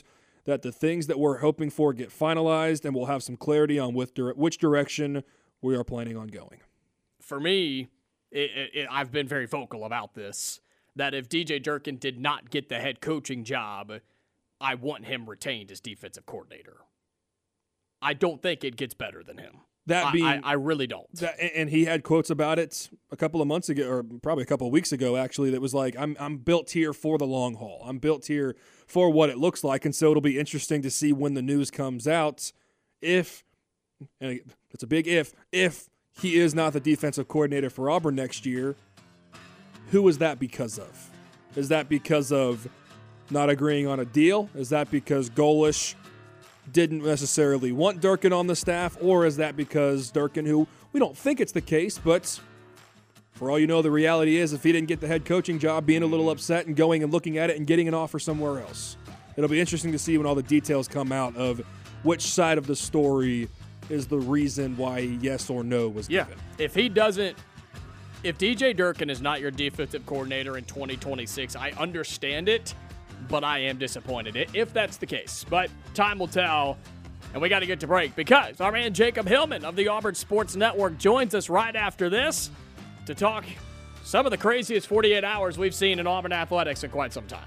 that the things that we're hoping for get finalized, and we'll have some clarity on with dire- which direction we are planning on going. For me, it, it, I've been very vocal about this, that if D J Durkin did not get the head coaching job, I want him retained as defensive coordinator. I don't think it gets better than him. That being, I, I, I really don't. That, and he had quotes about it a couple of months ago, or probably a couple of weeks ago, actually, that was like, I'm I'm built here for the long haul. I'm built here for what it looks like. And so it'll be interesting to see when the news comes out if, and it's a big if, if he is not the defensive coordinator for Auburn next year, who is that because of? Is that because of not agreeing on a deal? Is that because Golesh didn't necessarily want Durkin on the staff, or is that because Durkin, who we don't think it's the case, but for all you know, the reality is if he didn't get the head coaching job, being a little upset and going and looking at it and getting an offer somewhere else. It'll be interesting to see when all the details come out of which side of the story is the reason why yes or no was yeah. given. If he doesn't, if D J Durkin is not your defensive coordinator in twenty twenty-six, I understand it, but I am disappointed if that's the case. But time will tell, and we got to get to break because our man Jacob Hillman of the Auburn Sports Network joins us right after this to talk some of the craziest forty-eight hours we've seen in Auburn athletics in quite some time.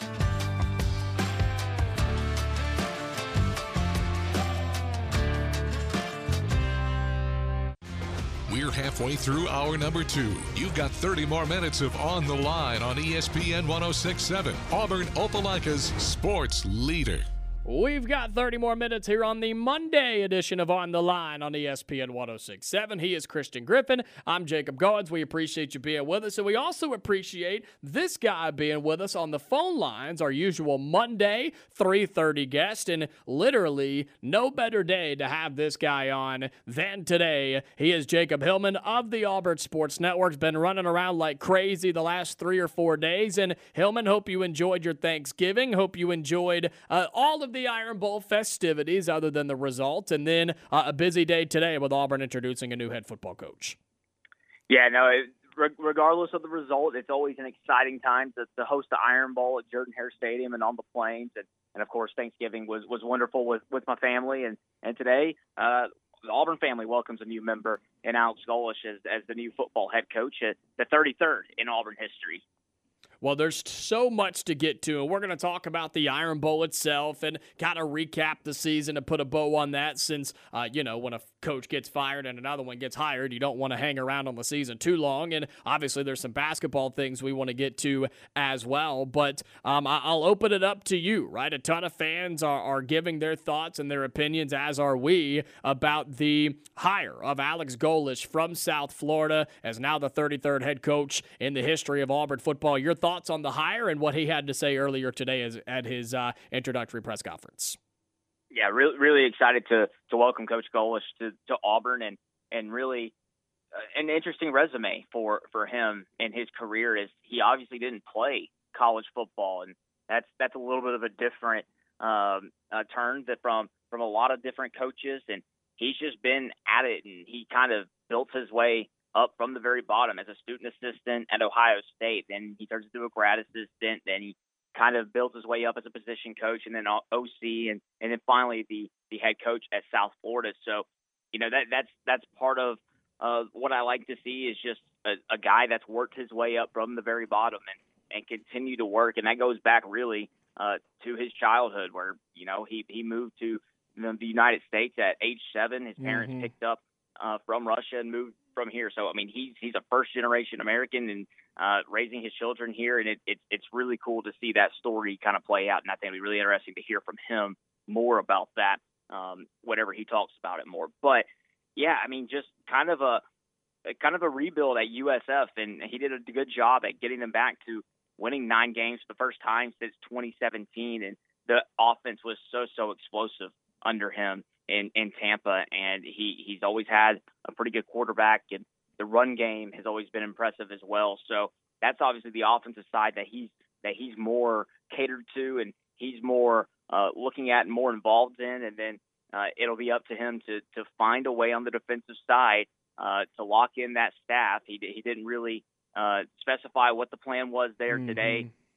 We're halfway through hour number two. You've got thirty more minutes of On the Line on E S P N one oh six point seven, Auburn Opelika's sports leader. We've got thirty more minutes here on the Monday edition of On the Line on E S P N one oh six point seven. He is Christian Griffin. I'm Jacob Goins. We appreciate you being with us, and we also appreciate this guy being with us on the phone lines, our usual Monday three thirty guest, and literally no better day to have this guy on than today. He is Jacob Hillman of the Auburn Sports Network. Been running around like crazy the last three or four days, and Hillman, hope you enjoyed your Thanksgiving. Hope you enjoyed uh, all of the Iron Bowl festivities other than the result, and then uh, a busy day today with Auburn introducing a new head football coach. Yeah, no, it, re- regardless of the result, it's always an exciting time to, to host the Iron Bowl at Jordan-Hare Stadium and on the Plains, and, and of course Thanksgiving was, was wonderful with, with my family, and, and today uh, the Auburn family welcomes a new member in Alex Golesh as, as the new football head coach, at the thirty-third in Auburn history. Well, there's so much to get to, and we're going to talk about the Iron Bowl itself and kind of recap the season and put a bow on that since, uh, you know, when a coach gets fired and another one gets hired, you don't want to hang around on the season too long, and obviously there's some basketball things we want to get to as well, but um, I- I'll open it up to you, right? A ton of fans are, are giving their thoughts and their opinions, as are we, about the hire of Alex Golesh from South Florida as now the thirty-third head coach in the history of Auburn football. Your thoughts on the hire and what he had to say earlier today as, at his uh, introductory press conference? Yeah, really, really excited to to welcome Coach Golesh to, to Auburn, and and really uh, an interesting resume for, for him in his career. Is he obviously didn't play college football, and that's that's a little bit of a different um, uh, turn that from from a lot of different coaches, and he's just been at it, and he kind of built his way up from the very bottom as a student assistant at Ohio State. Then he turns into a grad assistant. Then he kind of built his way up as a position coach, and then O C, and, and then finally the, the head coach at South Florida. So, you know, that that's that's part of uh, what I like to see is just a, a guy that's worked his way up from the very bottom and, and continue to work. And that goes back really uh, to his childhood where, you know, he, he moved to the United States at age seven. His parents mm-hmm. picked up uh, from Russia and moved from here. So, I mean, he's he's a first-generation American and uh, raising his children here, and it, it, it's really cool to see that story kind of play out, and I think it'll be really interesting to hear from him more about that um, whenever he talks about it more. But, yeah, I mean, just kind of a kind of a rebuild at U S F, and he did a good job at getting them back to winning nine games for the first time since twenty seventeen, and the offense was so, so explosive under him in, in Tampa, and he, he's always had a pretty good quarterback, and the run game has always been impressive as well. So that's obviously the offensive side that he's that he's more catered to, and he's more uh, looking at and more involved in, and then uh, it'll be up to him to to find a way on the defensive side uh, to lock in that staff. He he didn't really uh, specify what the plan was there mm-hmm. today,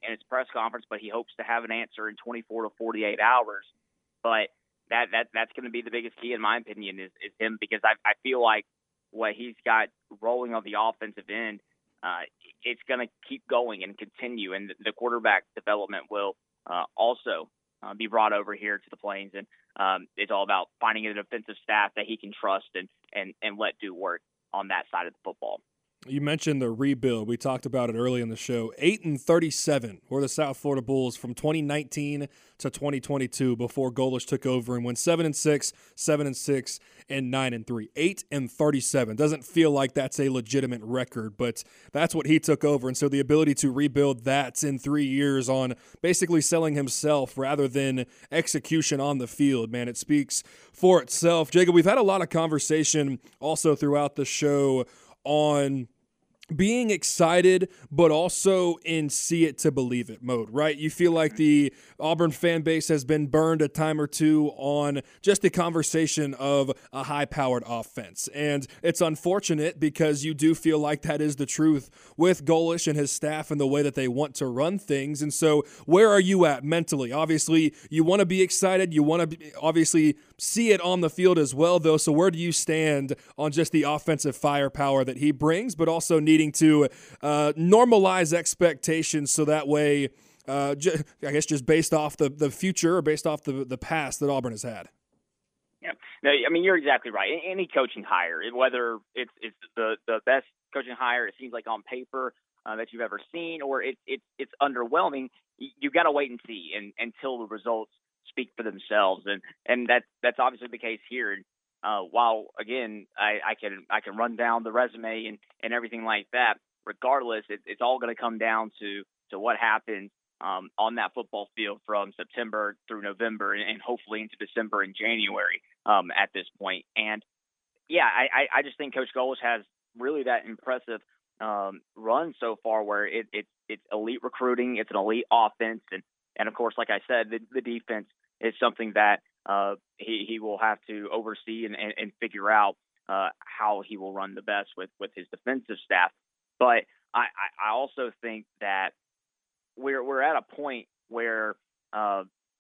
in his press conference, but he hopes to have an answer in twenty-four to forty-eight hours. But that that that's going to be the biggest key, in my opinion, is, is him, because I, I feel like what he's got rolling on the offensive end, uh, it's going to keep going and continue, and the quarterback development will uh, also uh, be brought over here to the Plains, and um, it's all about finding a defensive staff that he can trust and, and, and let do work on that side of the football. You mentioned the rebuild. We talked about it early in the show. Eight and thirty-seven were the South Florida Bulls from twenty nineteen to twenty twenty-two before Golesh took over and went seven and six, seven and six, and nine and three. Eight and thirty-seven doesn't feel like that's a legitimate record, but that's what he took over. And so the ability to rebuild that in three years on basically selling himself rather than execution on the field, man, it speaks for itself. Jacob, we've had a lot of conversation also throughout the show on being excited, but also in see it to believe it mode, right? You feel like the Auburn fan base has been burned a time or two on just the conversation of a high-powered offense. And it's unfortunate because you do feel like that is the truth with Golesh and his staff and the way that they want to run things. And so where are you at mentally? Obviously, you want to be excited. You want to obviously see it on the field as well, though. So where do you stand on just the offensive firepower that he brings, but also needing to uh, normalize expectations so that way, uh, j- I guess just based off the, the future or based off the, the past that Auburn has had? Yeah, no, I mean, you're exactly right. Any coaching hire, whether it's, it's the, the best coaching hire, it seems like on paper, uh, that you've ever seen, or it, it, it's underwhelming, you, you got to wait and see and, until the results speak for themselves. And, and that, that's obviously the case here. Uh, while again, I, I can I can run down the resume and, and everything like that. Regardless, it, it's all going to come down to to what happens um, on that football field from September through November and, and hopefully into December and January um, at this point. And yeah, I, I just think Coach Golesh has really that impressive um, run so far, where it, it it's elite recruiting, it's an elite offense, and and of course, like I said, the, the defense is something that Uh, he, he will have to oversee and, and, and figure out uh, how he will run the best with, with his defensive staff. But I, I also think that we're we're at a point where uh,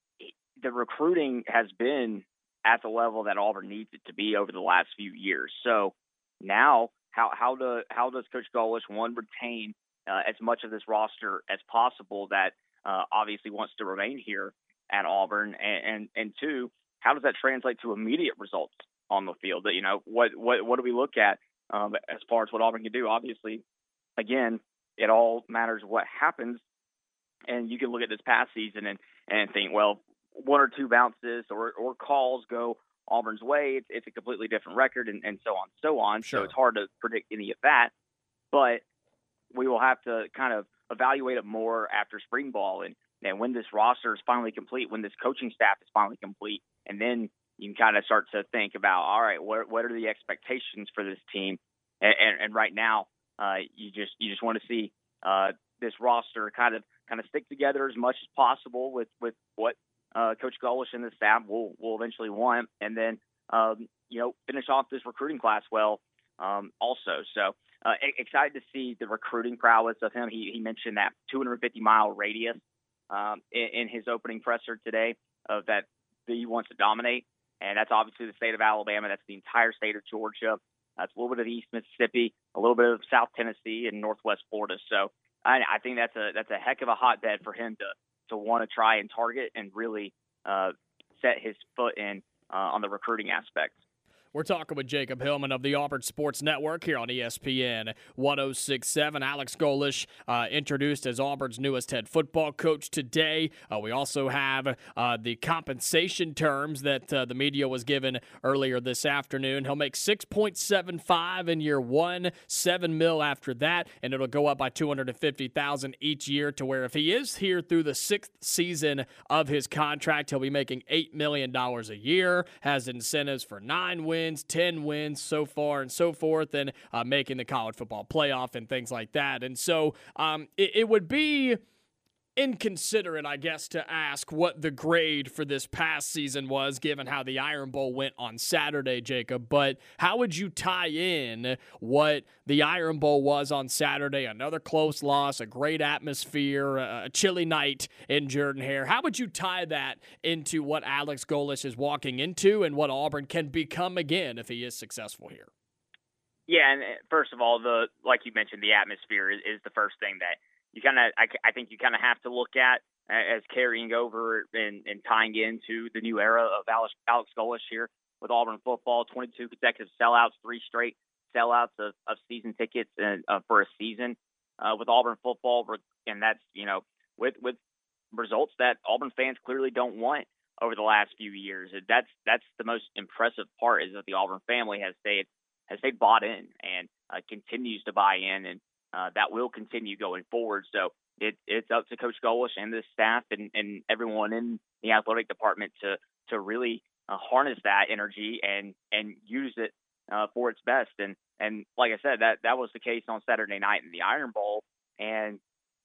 the recruiting has been at the level that Auburn needs it to be over the last few years. So now, how how do how does Coach Golesh, one, retain uh, as much of this roster as possible that uh, obviously wants to remain here at Auburn, and, and and two, how does that translate to immediate results on the field? That, you know, what what what do we look at um, as far as what Auburn can do? Obviously, again, it all matters what happens, and you can look at this past season and and think, well, one or two bounces or or calls go Auburn's way, it's, it's a completely different record, and, and so on, so on. Sure. So it's hard to predict any of that, but we will have to kind of evaluate it more after spring ball and. And when this roster is finally complete, when this coaching staff is finally complete, and then you can kind of start to think about, all right, what what are the expectations for this team? And, and, and right now, uh, you just you just want to see uh, this roster kind of kind of stick together as much as possible with with what uh, Coach Golesh and the staff will will eventually want, and then um, you know finish off this recruiting class well um, also. So uh, excited to see the recruiting prowess of him. He he mentioned that two hundred fifty mile radius. Um, in, in his opening presser today, of that he wants to dominate, and that's obviously the state of Alabama. That's the entire state of Georgia. That's a little bit of East Mississippi, a little bit of South Tennessee, and Northwest Florida. So I, I think that's a that's a heck of a hotbed for him to to want to try and target and really uh, set his foot in uh, on the recruiting aspects. We're talking with Jacob Hillman of the Auburn Sports Network here on E S P N one oh six point seven. Alex Golesh uh, introduced as Auburn's newest head football coach today. Uh, we also have uh, the compensation terms that uh, the media was given earlier this afternoon. He'll make six point seven five in year one, seven mil after that, and it'll go up by two hundred fifty thousand dollars each year, to where if he is here through the sixth season of his contract, he'll be making eight million dollars a year, has incentives for nine wins, ten wins so far and so forth, and uh, making the college football playoff and things like that. And so um, it, it would be inconsiderate, I guess, to ask what the grade for this past season was, given how the Iron Bowl went on Saturday, Jacob. But how would you tie in what the Iron Bowl was on Saturday? Another close loss, a great atmosphere, a chilly night in Jordan-Hare. How would you tie that into what Alex Golesh is walking into and what Auburn can become again if he is successful here? Yeah, and first of all, the like you mentioned, the atmosphere is, is the first thing that you kind of, I, I think you kind of have to look at as carrying over and, and tying into the new era of Alex, Alex Golesh here with Auburn football. twenty-two consecutive sellouts, three straight sellouts of, of season tickets and, uh, for a season uh, with Auburn football, and that's you know with with results that Auburn fans clearly don't want over the last few years. That's that's the most impressive part, is that the Auburn family has stayed has stayed bought in and uh, continues to buy in, and Uh, that will continue going forward. So it, it's up to Coach Golesh and the staff and, and everyone in the athletic department to to really uh, harness that energy and and use it uh, for its best. And and like I said, that that was the case on Saturday night in the Iron Bowl, and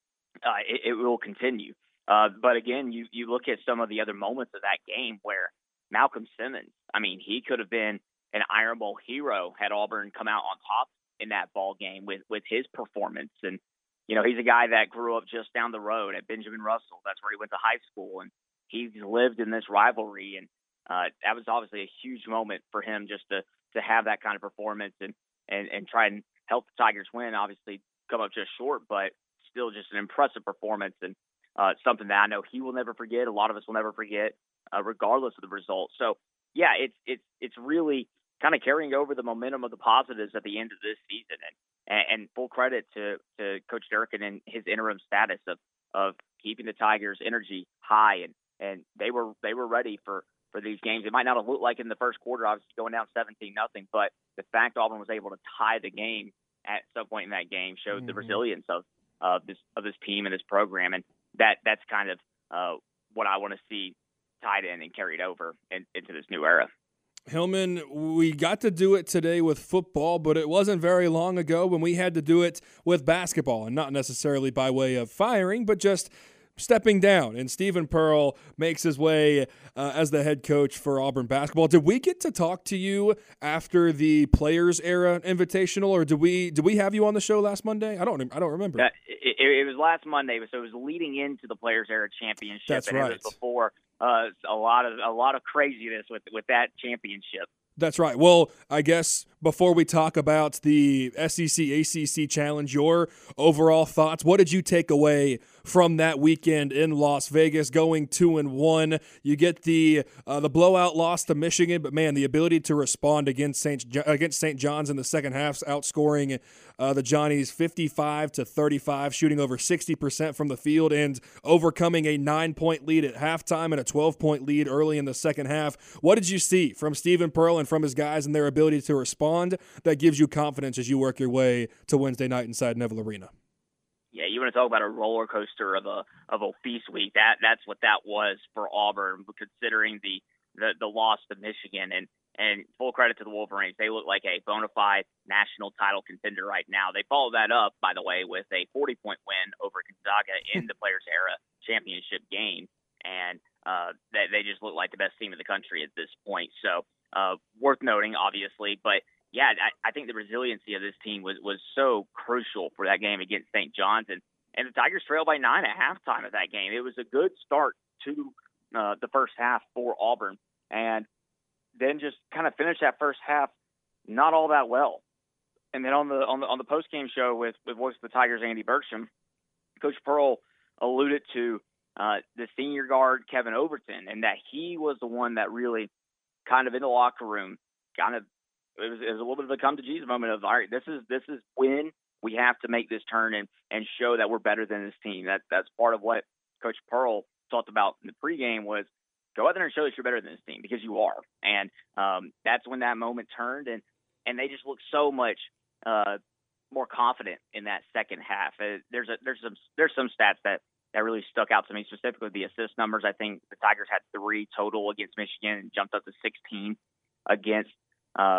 uh, it, it will continue. Uh, but again, you you look at some of the other moments of that game where Malcolm Simmons, I mean, he could have been an Iron Bowl hero had Auburn come out on top in that ball game with, with his performance. And, you know, he's a guy that grew up just down the road at Benjamin Russell. That's where he went to high school, and he's lived in this rivalry. And uh, that was obviously a huge moment for him just to, to have that kind of performance and, and, and try and help the Tigers win. Obviously come up just short, but still just an impressive performance, and uh, something that I know he will never forget. A lot of us will never forget, uh, regardless of the result. So yeah, it's, it's, it's really kind of carrying over the momentum of the positives at the end of this season, and and full credit to, to Coach Durkin and his interim status of, of keeping the Tigers' energy high, and, and they were they were ready for, for these games. It might not have looked like in the first quarter, obviously going down seventeen nothing, but the fact Auburn was able to tie the game at some point in that game showed mm-hmm. the resilience of of this of this team and this program, and that that's kind of uh, what I want to see tied in and carried over in, into this new era. Hillman, we got to do it today with football, but it wasn't very long ago when we had to do it with basketball, and not necessarily by way of firing, but just stepping down. And Stephen Pearl makes his way uh, as the head coach for Auburn basketball. Did we get to talk to you after the Players Era Invitational, or did we did we have you on the show last Monday? I don't I don't remember. Uh, it, it was last Monday, so it was leading into the Players Era Championship. That's and right. It was before uh, a lot of a lot of craziness with with that championship. That's right. Well, I guess before we talk about the S E C A C C Challenge, your overall thoughts. What did you take away from that weekend in Las Vegas, going two and one? You get the uh, the blowout loss to Michigan, but man, the ability to respond against Saint against Saint John's in the second half, outscoring uh, the Johnnies fifty-five to thirty-five, shooting over sixty percent from the field, and overcoming a nine point lead at halftime and a twelve point lead early in the second half. What did you see from Stephen Pearl and from his guys and their ability to respond that gives you confidence as you work your way to Wednesday night inside Neville Arena? Yeah, you want to talk about a roller coaster of a of a feast week. That that's what that was for Auburn, considering the, the, the loss to Michigan. And, and full credit to the Wolverines. They look like a bona fide national title contender right now. They followed that up, by the way, with a forty-point win over Gonzaga in the Players Era Championship game. And uh, they, they just look like the best team in the country at this point. So uh, worth noting, obviously. But yeah, I, I think the resiliency of this team was, was so crucial for that game against Saint John's. And, and the Tigers trailed by nine at halftime of that game. It was a good start to uh, the first half for Auburn. And then just kind of finished that first half not all that well. And then on the on the, on the post-game show with, with Voice of the Tigers, Andy Bergstrom, Coach Pearl alluded to uh, the senior guard, Kevin Overton, and that he was the one that really kind of in the locker room kind of It was, it was a little bit of a come to Jesus moment of, all right, this is this is when we have to make this turn and, and show that we're better than this team. That that's part of what Coach Pearl talked about in the pregame was go out there and show that you're better than this team, because you are. And um, that's when that moment turned, and and they just looked so much uh, more confident in that second half. Uh, there's a there's some there's some stats that. That really stuck out to me, specifically the assist numbers. I think the Tigers had three total against Michigan and jumped up to sixteen against uh,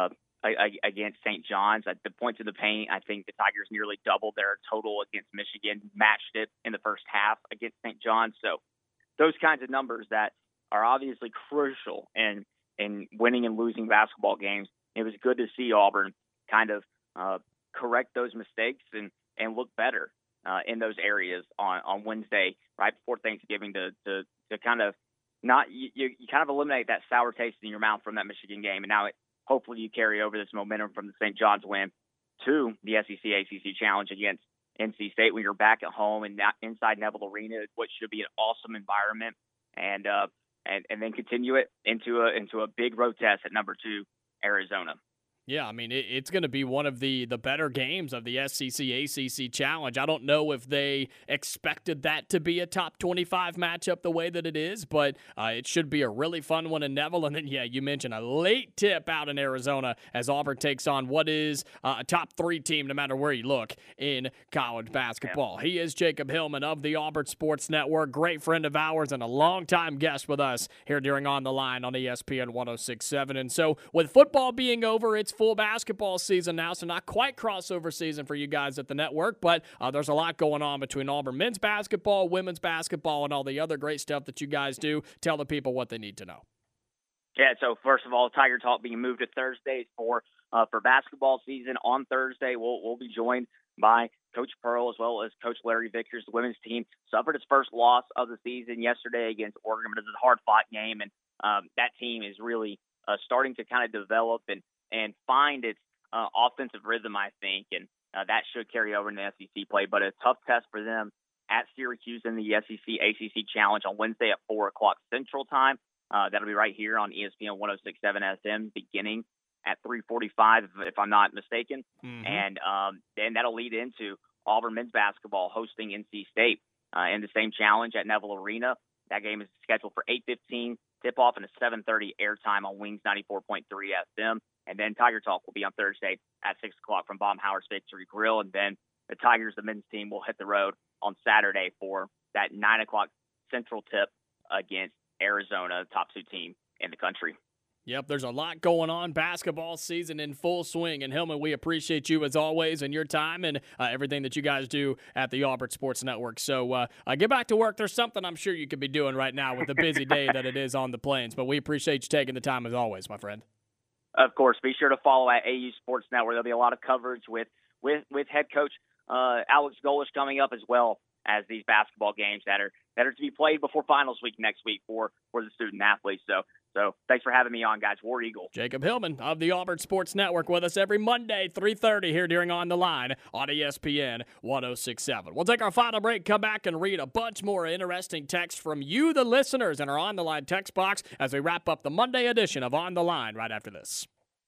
against Saint John's. At the points of the paint, I think the Tigers nearly doubled their total against Michigan, matched it in the first half against Saint John's. So those kinds of numbers that are obviously crucial in, in winning and losing basketball games. It was good to see Auburn kind of uh, correct those mistakes and, and look better uh, in those areas on, on Wednesday, right before Thanksgiving, to to, to kind of not you, you kind of eliminate that sour taste in your mouth from that Michigan game. And now it, hopefully you carry over this momentum from the Saint John's win to the S E C A C C Challenge against N C State when you're back at home and not inside Neville Arena, which should be an awesome environment, and uh, and and then continue it into a into a big road test at number two, Arizona. Yeah, I mean, it, it's going to be one of the, the better games of the S E C A C C Challenge. I don't know if they expected that to be a top twenty-five matchup the way that it is, but uh, it should be a really fun one in Neville. And then, yeah, you mentioned a late tip out in Arizona as Auburn takes on what is uh, a top three team, no matter where you look, in college basketball. Yeah. He is Jacob Hillman of the Auburn Sports Network, great friend of ours and a longtime guest with us here during On the Line on E S P N one oh six point seven. And so with football being over, it's full basketball season now, so not quite crossover season for you guys at the network, but uh, there's a lot going on between Auburn men's basketball, women's basketball, and all the other great stuff that you guys do. Tell the people what they need to know. Yeah, so first of all, Tiger Talk being moved to Thursdays for uh, for basketball season. On Thursday, we'll we'll be joined by Coach Pearl as well as Coach Larry Vickers. The women's team suffered its first loss of the season yesterday against Oregon, but it was a hard-fought game, and um, that team is really uh, starting to kind of develop and and find its uh, offensive rhythm, I think, and uh, that should carry over in the S E C play. But a tough test for them at Syracuse in the S E C A C C Challenge on Wednesday at four o'clock Central Time. Uh, that'll be right here on E S P N one oh six point seven F M, beginning at three forty-five, if I'm not mistaken. Mm-hmm. And um, then that'll lead into Auburn men's basketball hosting N C State uh, in the same challenge at Neville Arena. That game is scheduled for eight fifteen tip-off and a seven thirty airtime on Wings ninety-four point three F M. And then Tiger Talk will be on Thursday at six o'clock from Baumhower's Victory Grill. And then the Tigers, the men's team, will hit the road on Saturday for that nine o'clock Central tip against Arizona, the top two team in the country. Yep, there's a lot going on. Basketball season in full swing. And, Hillman, we appreciate you as always and your time and uh, everything that you guys do at the Auburn Sports Network. So uh, uh, get back to work. There's something I'm sure you could be doing right now with the busy day that it is on the plains. But we appreciate you taking the time as always, my friend. Of course, be sure to follow at A U Sports Network. There'll be a lot of coverage with with, with head coach uh, Alex Golesh coming up, as well as these basketball games that are that are to be played before finals week next week for, for the student athletes. So so thanks for having me on, guys. War Eagle. Jacob Hillman of the Auburn Sports Network with us every Monday, three thirty here during On the Line on E S P N one oh six point seven. We'll take our final break, come back and read a bunch more interesting texts from you, the listeners, in our On the Line text box as we wrap up the Monday edition of On the Line right after this.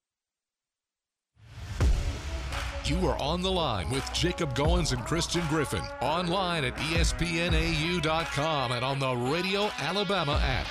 You are On the Line with Jacob Goins and Christian Griffin. Online at E S P N A U dot com and on the Radio Alabama app.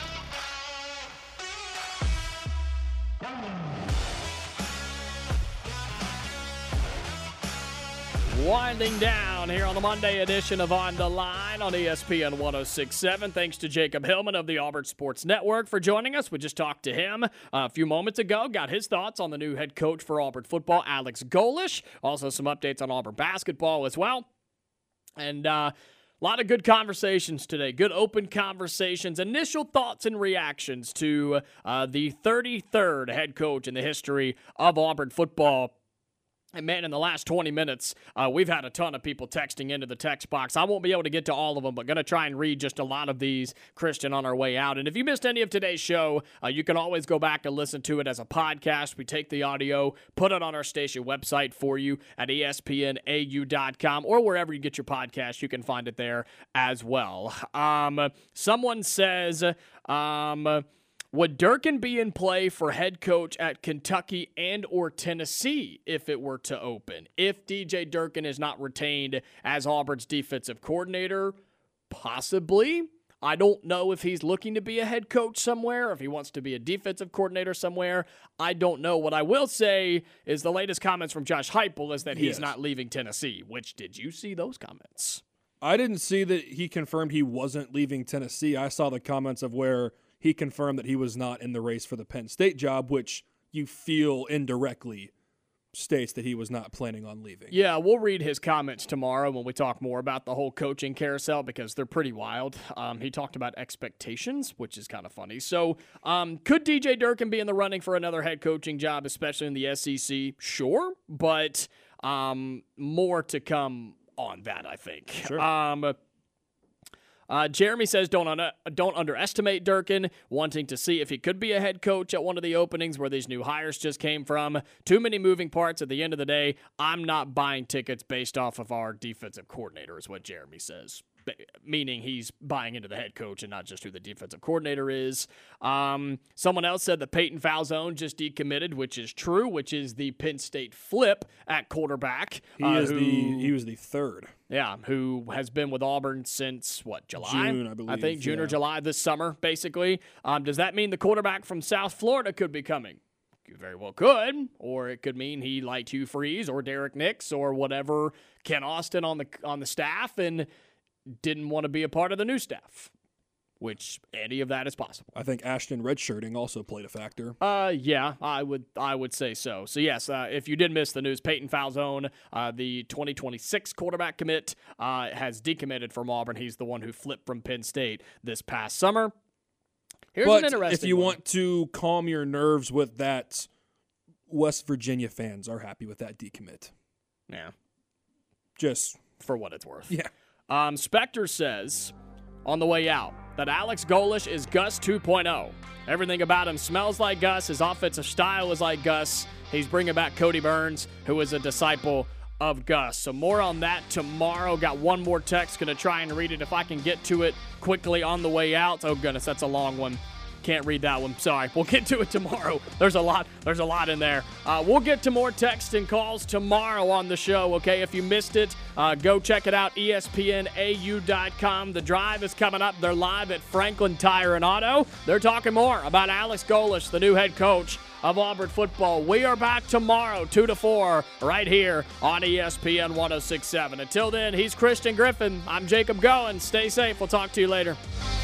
Winding down here on the Monday edition of On the Line on E S P N one oh six point seven. Thanks to Jacob Hillman of the Auburn Sports Network for joining us. We just talked to him a few moments ago, got his thoughts on the new head coach for Auburn football, Alex Golesh. Also some updates on Auburn basketball as well. And uh, a lot of good conversations today, good open conversations, initial thoughts and reactions to uh, the thirty-third head coach in the history of Auburn football. And, man, in the last twenty minutes, uh, we've had a ton of people texting into the text box. I won't be able to get to all of them, but going to try and read just a lot of these, Christian, on our way out. And if you missed any of today's show, uh, you can always go back and listen to it as a podcast. We take the audio, put it on our station website for you at E S P N A U dot com or wherever you get your podcast. You can find it there as well. Um, someone says... Um, Would Durkin be in play for head coach at Kentucky and or Tennessee if it were to open? If D J Durkin is not retained as Auburn's defensive coordinator, possibly. I don't know if he's looking to be a head coach somewhere, if he wants to be a defensive coordinator somewhere. I don't know. What I will say is the latest comments from Josh Heupel is that he's yes. not leaving Tennessee, which, did you see those comments? I didn't see that he confirmed he wasn't leaving Tennessee. I saw the comments of where he confirmed that he was not in the race for the Penn State job, which you feel indirectly states that he was not planning on leaving. Yeah, we'll read his comments tomorrow when we talk more about the whole coaching carousel because they're pretty wild. Um, he talked about expectations, which is kind of funny. So um, could D J Durkin be in the running for another head coaching job, especially in the S E C? Sure, but um, more to come on that, I think. Sure. Um, Uh, Jeremy says don't un- don't underestimate Durkin, wanting to see if he could be a head coach at one of the openings where these new hires just came from. Too many moving parts at the end of the day. I'm not buying tickets based off of our defensive coordinator is what Jeremy says, B- meaning he's buying into the head coach and not just who the defensive coordinator is. Um, someone else said that Peyton Falzone just decommitted, which is true, which is the Penn State flip at quarterback. He uh, is who, the he was the third. Yeah, who has been with Auburn since, what, July? June, I believe. I think June yeah. or July this summer, basically. Um, does that mean the quarterback from South Florida could be coming? You very well could. Or it could mean he liked Hugh Freeze or Derek Nix or whatever, Ken Austin on the on the staff, and didn't want to be a part of the new staff, which any of that is possible. I think Ashton redshirting also played a factor. Uh, yeah, I would I would say so. So, yes, uh, if you did miss the news, Peyton Falzone, uh, the twenty twenty-six quarterback commit, uh, has decommitted from Auburn. He's the one who flipped from Penn State this past summer. Here's but an interesting if you one. want to calm your nerves with that, West Virginia fans are happy with that decommit. Yeah. Just for what it's worth. Yeah. Um, Spectre says on the way out that Alex Golesh is Gus two point oh. Everything about him smells like Gus. His offensive style is like Gus. He's bringing back Cody Burns, who is a disciple of Gus. So more on that tomorrow. Got one more text. Going to try and read it if I can get to it quickly on the way out. Oh, goodness, that's a long one. Can't read that one. Sorry. We'll get to it tomorrow. There's a lot. There's a lot in there. Uh, we'll get to more texts and calls tomorrow on the show, okay? If you missed it, uh, go check it out, E S P N A U dot com. The Drive is coming up. They're live at Franklin Tire and Auto. They're talking more about Alex Golesh, the new head coach of Auburn football. We are back tomorrow, two to four, right here on E S P N one oh six point seven. Until then, he's Christian Griffin. I'm Jacob Goen. Stay safe. We'll talk to you later.